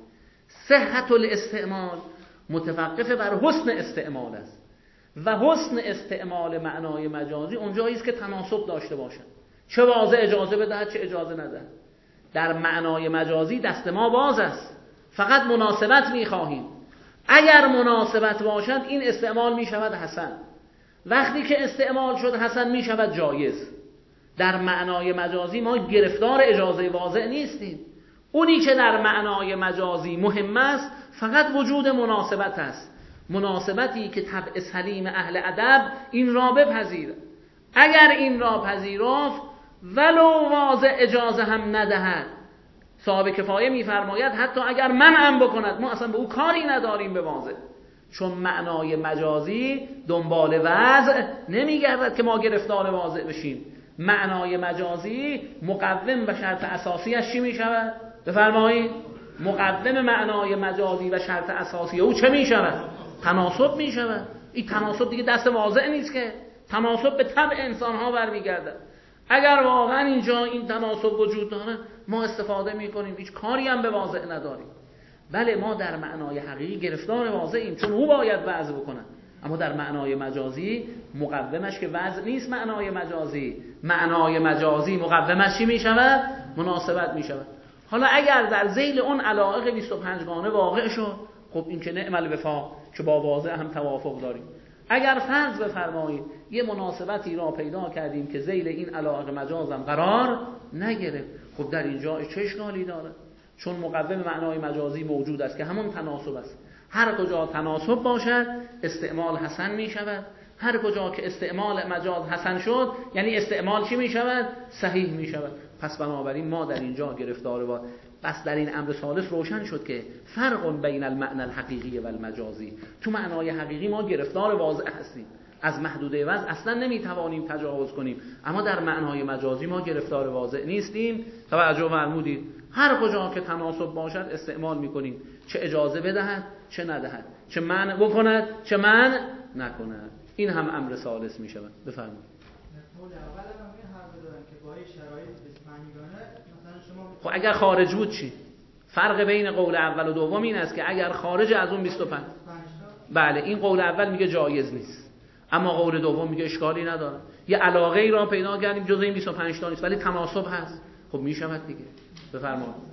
صحت الاستعمال متوقف بر حسن استعمال است و حسن استعمال معنای مجازی اونجایی است که تناسب داشته باشد، چه واضح اجازه بدهد چه اجازه ندهد. در معنای مجازی دست ما باز است، فقط مناسبت میخواهیم. اگر مناسبت باشد این استعمال میشود حسن، وقتی که استعمال شد حسن میشود جایز. در معنای مجازی ما گرفتار اجازه واضح نیستیم. اونی که در معنای مجازی مهم است فقط وجود مناسبت است، مناسبتی که طبع سلیم اهل ادب این را بپذیرد. اگر این را پذیرفت ولو واضح اجازه هم ندهد، صاحب کفایه میفرماید حتی اگر منعم بکند ما اصلا به او کاری نداریم به واضح، چون معنای مجازی دنبال وضع نمیگردد که ما گرفتار واضع بشیم. معنای مجازی مقوم و شرط اساسیش چی میشود؟ بفرمایید. مقوم معنای مجازی و شرط اساسی او چه میشود؟ تناسب میشود. این تناسب دیگه دست واضع نیست که، تناسب به طبع انسان ها برمیگردد. اگر واقعا اینجا این تناسب وجود داره ما استفاده میکنیم، هیچ کاری هم به واضع نداریم. بله ما در معنای حقیقی گرفتار واضعیم چون او باید وضع بکنه، اما در معنای مجازی مقومش که وضع نیست. معنای مجازی معنای مجازی مقومش چی میشود؟ مناسبت میشود. حالا اگر در ذیل اون علایق بیست و پنج گانه واقع شد، خب این که نعم الوفاق که با واضع هم توافق داریم. اگر فرض بفرمایید یه مناسبتی را پیدا کردیم که ذیل این علایق مجاز هم قرار نگرفت، خب در اینجا چه اشکالی داره؟ چون مقوم معنای مجازی موجود است که همون تناسب است. هر کجا تناسب باشد استعمال حسن می شود، هر کجا که استعمال مجاز حسن شد یعنی استعمال چی می شود؟ صحیح می شود. پس بنابراین ما در اینجا گرفتار با بس در این امر ثالث روشن شد که فرق بین المعنى الحقیقی و المجازی. تو معنای حقیقی ما گرفتار واضح هستیم، از محدوده وضع اصلا نمیتوانیم تجاوز کنیم، اما در معنای مجازی ما گرفتار واضح نیستیم. توجه فرمودید؟ هر کجا که تناسب باشد استعمال میکنیم، چه اجازه بدهد چه ندهد، چه منع بکند چه منع نکند. این هم امر ثالث میشود. بفرمایید. قول اول هم این حرف دارن که با این شرایط بسمانیگانه مثلا شما خب اگر خارج بود چی؟ فرق بین قول اول و دوم این است که اگر خارج از اون بیست و پنج، بله این قول اول میگه جایز نیست، اما قول دوم میگه اشکالی نداره. یه علاقه ای را پیدا کردیم جز این بیست و پنج تا نیست ولی تناسب هست، خب میشود دیگه. بفرمایید.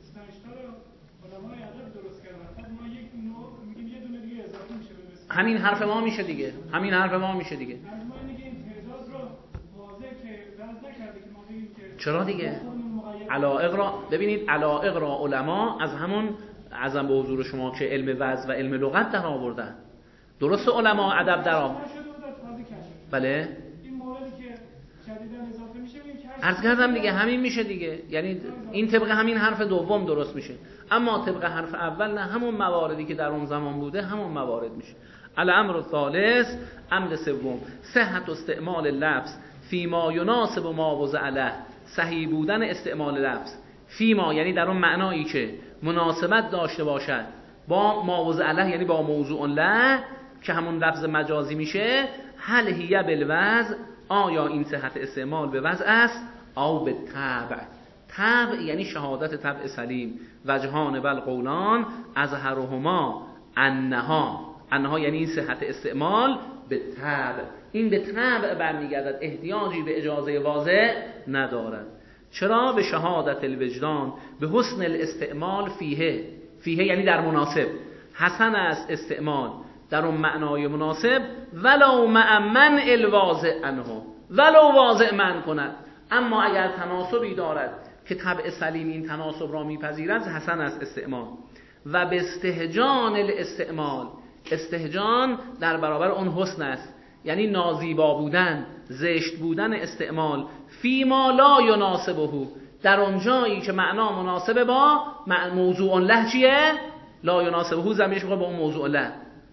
همین حرف ما میشه دیگه، همین حرف ما میشه دیگه. چرا دیگه؟ علائق را ببینید، علائق را علما از همون عزم به حضور شما که علم وضع و علم لغت در آوردن. درست علما ادب در آوردن. بله این موردی که جدیداً اضافه میشه عرض کردم دیگه همین میشه دیگه، یعنی این طبق همین حرف دوم درست میشه، اما طبق حرف اول نه، همون مواردی که در اون زمان بوده همون موارد میشه. الامر الثالث، امر سوم، صحت استعمال لفظ فیما یناسب ما وضع له، صحیح بودن استعمال لفظ فیما یعنی در اون معنایی که مناسبت داشته باشد با ما وضع له، یعنی با موضوع له که همون لفظ مجازی میشه. هل هی بالوضع، آیا این صحت استعمال به وضع است او به طبع. طبع یعنی شهادت طبع سلیم. وجهان بل قولان اظهرهما انها، انها یعنی این صحت استعمال به طبع، این به طبع برمیگردد، احتیاجی به اجازه واضح ندارد. چرا؟ به شهادت الوجدان به حسن الاستعمال فیه، فیه یعنی در مناسب، حسن است استعمال در اون معنای مناسب، ولو مع من الواضع عنه، ولو واضع من کند، اما اگر تناسبی دارد که طبع سلیم این تناسب را میپذیرد حسن است استعمال. و به استهجان الاستعمال، استهجان در برابر اون حسن است، یعنی نازیبا بودن، زشت بودن استعمال، فیما لا یناسبه، در اون جایی که معنا مناسبه با موضوع له چیه؟ لا یناسبه زمیش میخواد با اون موضوع له،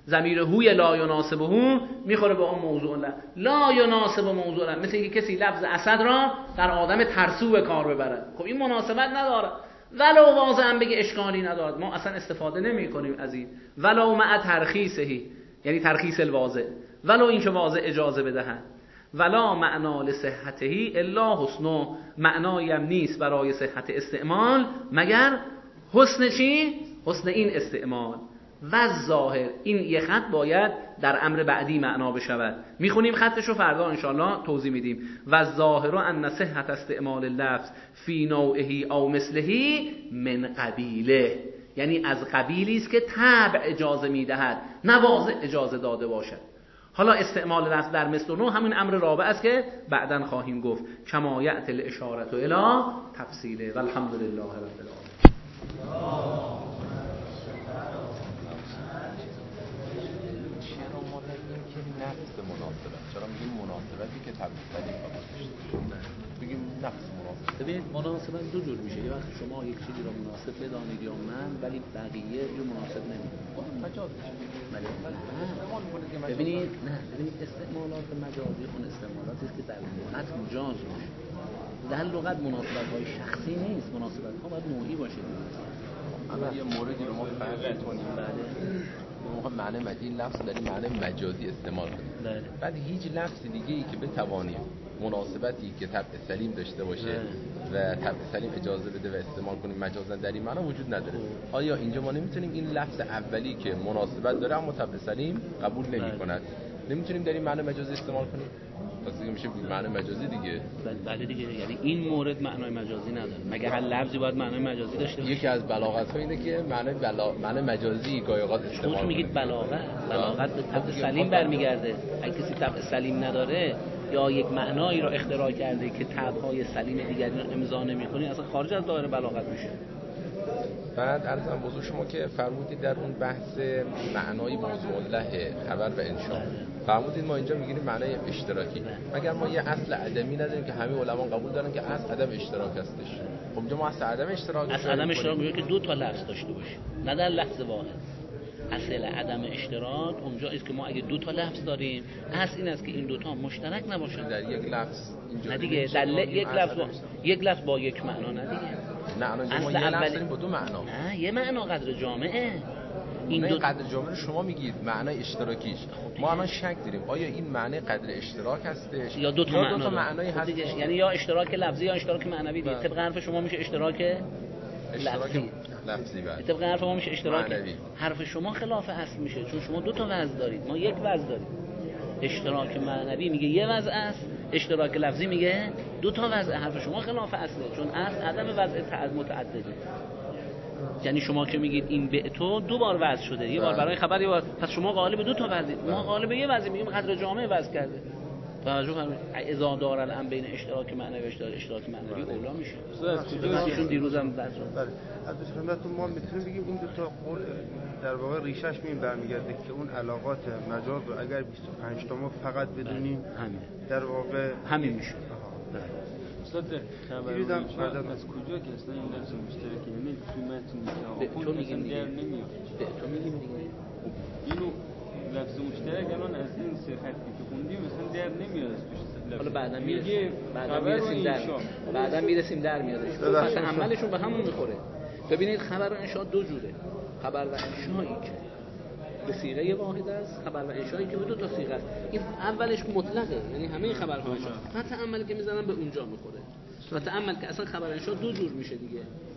ضمیر هوی لا یناسب هو میخوره به اون موضوع لا لا یناسب موضوع لا، مثل اینکه کسی لفظ اسد را در آدم ترسو به کار ببره. خب این مناسبت نداره. ولو واضحا بگه اشکالی ندارد، ما اصلا استفاده نمی کنیم از این. ولو مع ترخیصهی، یعنی ترخیص الواضح، ولو اینکه واضح اجازه بدهند. ولا معنا لصحته الا حسن، معنایی هم نیست برای صحت استعمال مگر حسن چی؟ حسن این استعمال. و ظاهر، این یه خط باید در امر بعدی معنا بشود، میخونیم خطشو فردا انشالله توضیح میدیم. و ظاهر ان صحت استعمال اللفظ فی نوعه او مثله من قبیله، یعنی از قبیلی است که طبع اجازه میدهد، نه واضح اجازه داده باشد. حالا استعمال لفظ در مثل و نوع همین امر رابع است که بعداً خواهیم گفت. کما یأتی الاشاره الی تفصیله. والحمد لله رب العالمین. نفس مناسبت، چرا میگیم مناسبتی که تبدیلی بگیم نفس مناسبت؟ ببینید مناسبت دو جور میشه، یا وقتی شما یک چیزی را مناسب بدانید یا من، ولی بقیه رو مناسب نمیدونید. مجاز میشه. ولی نه. ببینید نه، ببینید استعمالات مجازی اون استعمالاتی است که در لغت مجاز باشه. در لغت مناسبت های شخصی نیست، مناسبت ها باید نوعی باشه. اما یه موردی رو ما فرق کنیم، بله موقع معنی مجازی لفظ داریم معنی مجازی استعمال کنیم، بله. بعد هیچ لفظ دیگه ای که بتوانیم مناسبتی که طبع سلیم داشته باشه و طبع سلیم اجازه بده و استعمال کنیم مجازا در این معنا وجود نداره. آیا اینجا ما نمیتونیم این لفظ اولی که مناسبت داره اما طبع سلیم قبول نمی‌کند نمیتونیم در این معنی مجازی استعمال کنیم؟ پس دیگه میشه معنی مجازی دیگه. بله دیگه، یعنی این مورد معنای مجازی نداره. مگه هر لفظی باید معنای مجازی داشته باشه؟ یکی از بلاغت‌ها اینه که معنی بلا... معنی مجازی گاهی اوقات استعمال شما میگید بلاغت، بلاغت به طبع سلیم برمیگرده. اگه کسی طبع سلیم نداره یا یک معنایی را اختراع کرده که طبع‌های سلیم دیگری را امضا نمی‌کنه، اصلا خارج از دایره بلاغت میشه. بعد عرضم بزرگ شما که فرمودید در اون بحث معنای موضوع الله خبر و انشاء فرمودید ما اینجا میگیریم معنای اشتراکی، مگر ما یه اصل عدمی نداریم که همه علما قبول دارن که اصل عدم اشتراک هستش. خب اینجا ما اصل عدم اشتراک اصل عدم اشتراک میگه که دو تا لفظ داشته باشه، نه در لفظ واحد. اصل عدم اشتراک اونجا است که ما اگه دو تا لفظ داریم، اصل این است که این دو تا مشترک نباشن در یک لفظ. اینجا نه دیگه در ل... یک لفظ با... یک لفظ با یک معنا نه دیگه. نه الان ما یه لفظ داریم با دو معنا. نه یه معنا قدر جامعه. این دو قدر جامعه رو شما میگید معنای اشتراکیش. ما الان شک داریم آیا این معنی قدر اشتراک هستش یا دو تا, یا دو تا معنایی هست؟ یعنی یا اشتراک لفظی یا اشتراک معنوی دیگه. طبق حرف شما میشه اشتراک لفظی. لفظی بعد. طبق حرف ما میشه اشتراک معنوی. حرف شما خلاف اصل میشه چون شما دو تا وضع دارید، ما یک وضع داریم. اشتراک معنوی میگه یه وضع است، اشتراک لفظی میگه دو تا وضع. حرف شما خلاف اصله چون اصل عدم وضع متعدده. یعنی شما که میگید این به تو دو بار وضع شده، یه بار برای خبر یه بار، پس شما قالب دو تا وضع، ما قالب یه وضع میگیم قدر جامعه وضع کرده. توجه فرمایید اذا دار الان بین اشتراک معنوی و اشتراک معنوی اولا میشه. ایشون دیروز هم درس داد. بله از خدمتتون ما میتونیم بگیم این دو تا قول در واقع ریشش میین برمیگرده که اون علاقات مجاز رو اگر بیست و پنج تا ما فقط بدونیم همین در واقع همین میشه. استاد خبر از کجا که اصلا این لفظ مشترکی یعنی قیمت تو میگیم دیگه تو میگیم دیگه اینو لفظ مشترک الان از این سه خطی که خوندیم مثلا در نمیاد از توش. حالا بعدا میرسیم بعدا میرسیم در بعدا میرسیم در میادش. پس عملشون به همون میخوره. ببینید خبر و انشاء دو جوره. خبر و انشایی که به صیغه واحد است، خبر و انشایی که به دو تا صیغه است. این اولش مطلقه، یعنی همه خبرها انشا. فتح عملی که میزنن به اونجا میخوره. فتح عمل که اصلا خبر انشا دو جور میشه دیگه.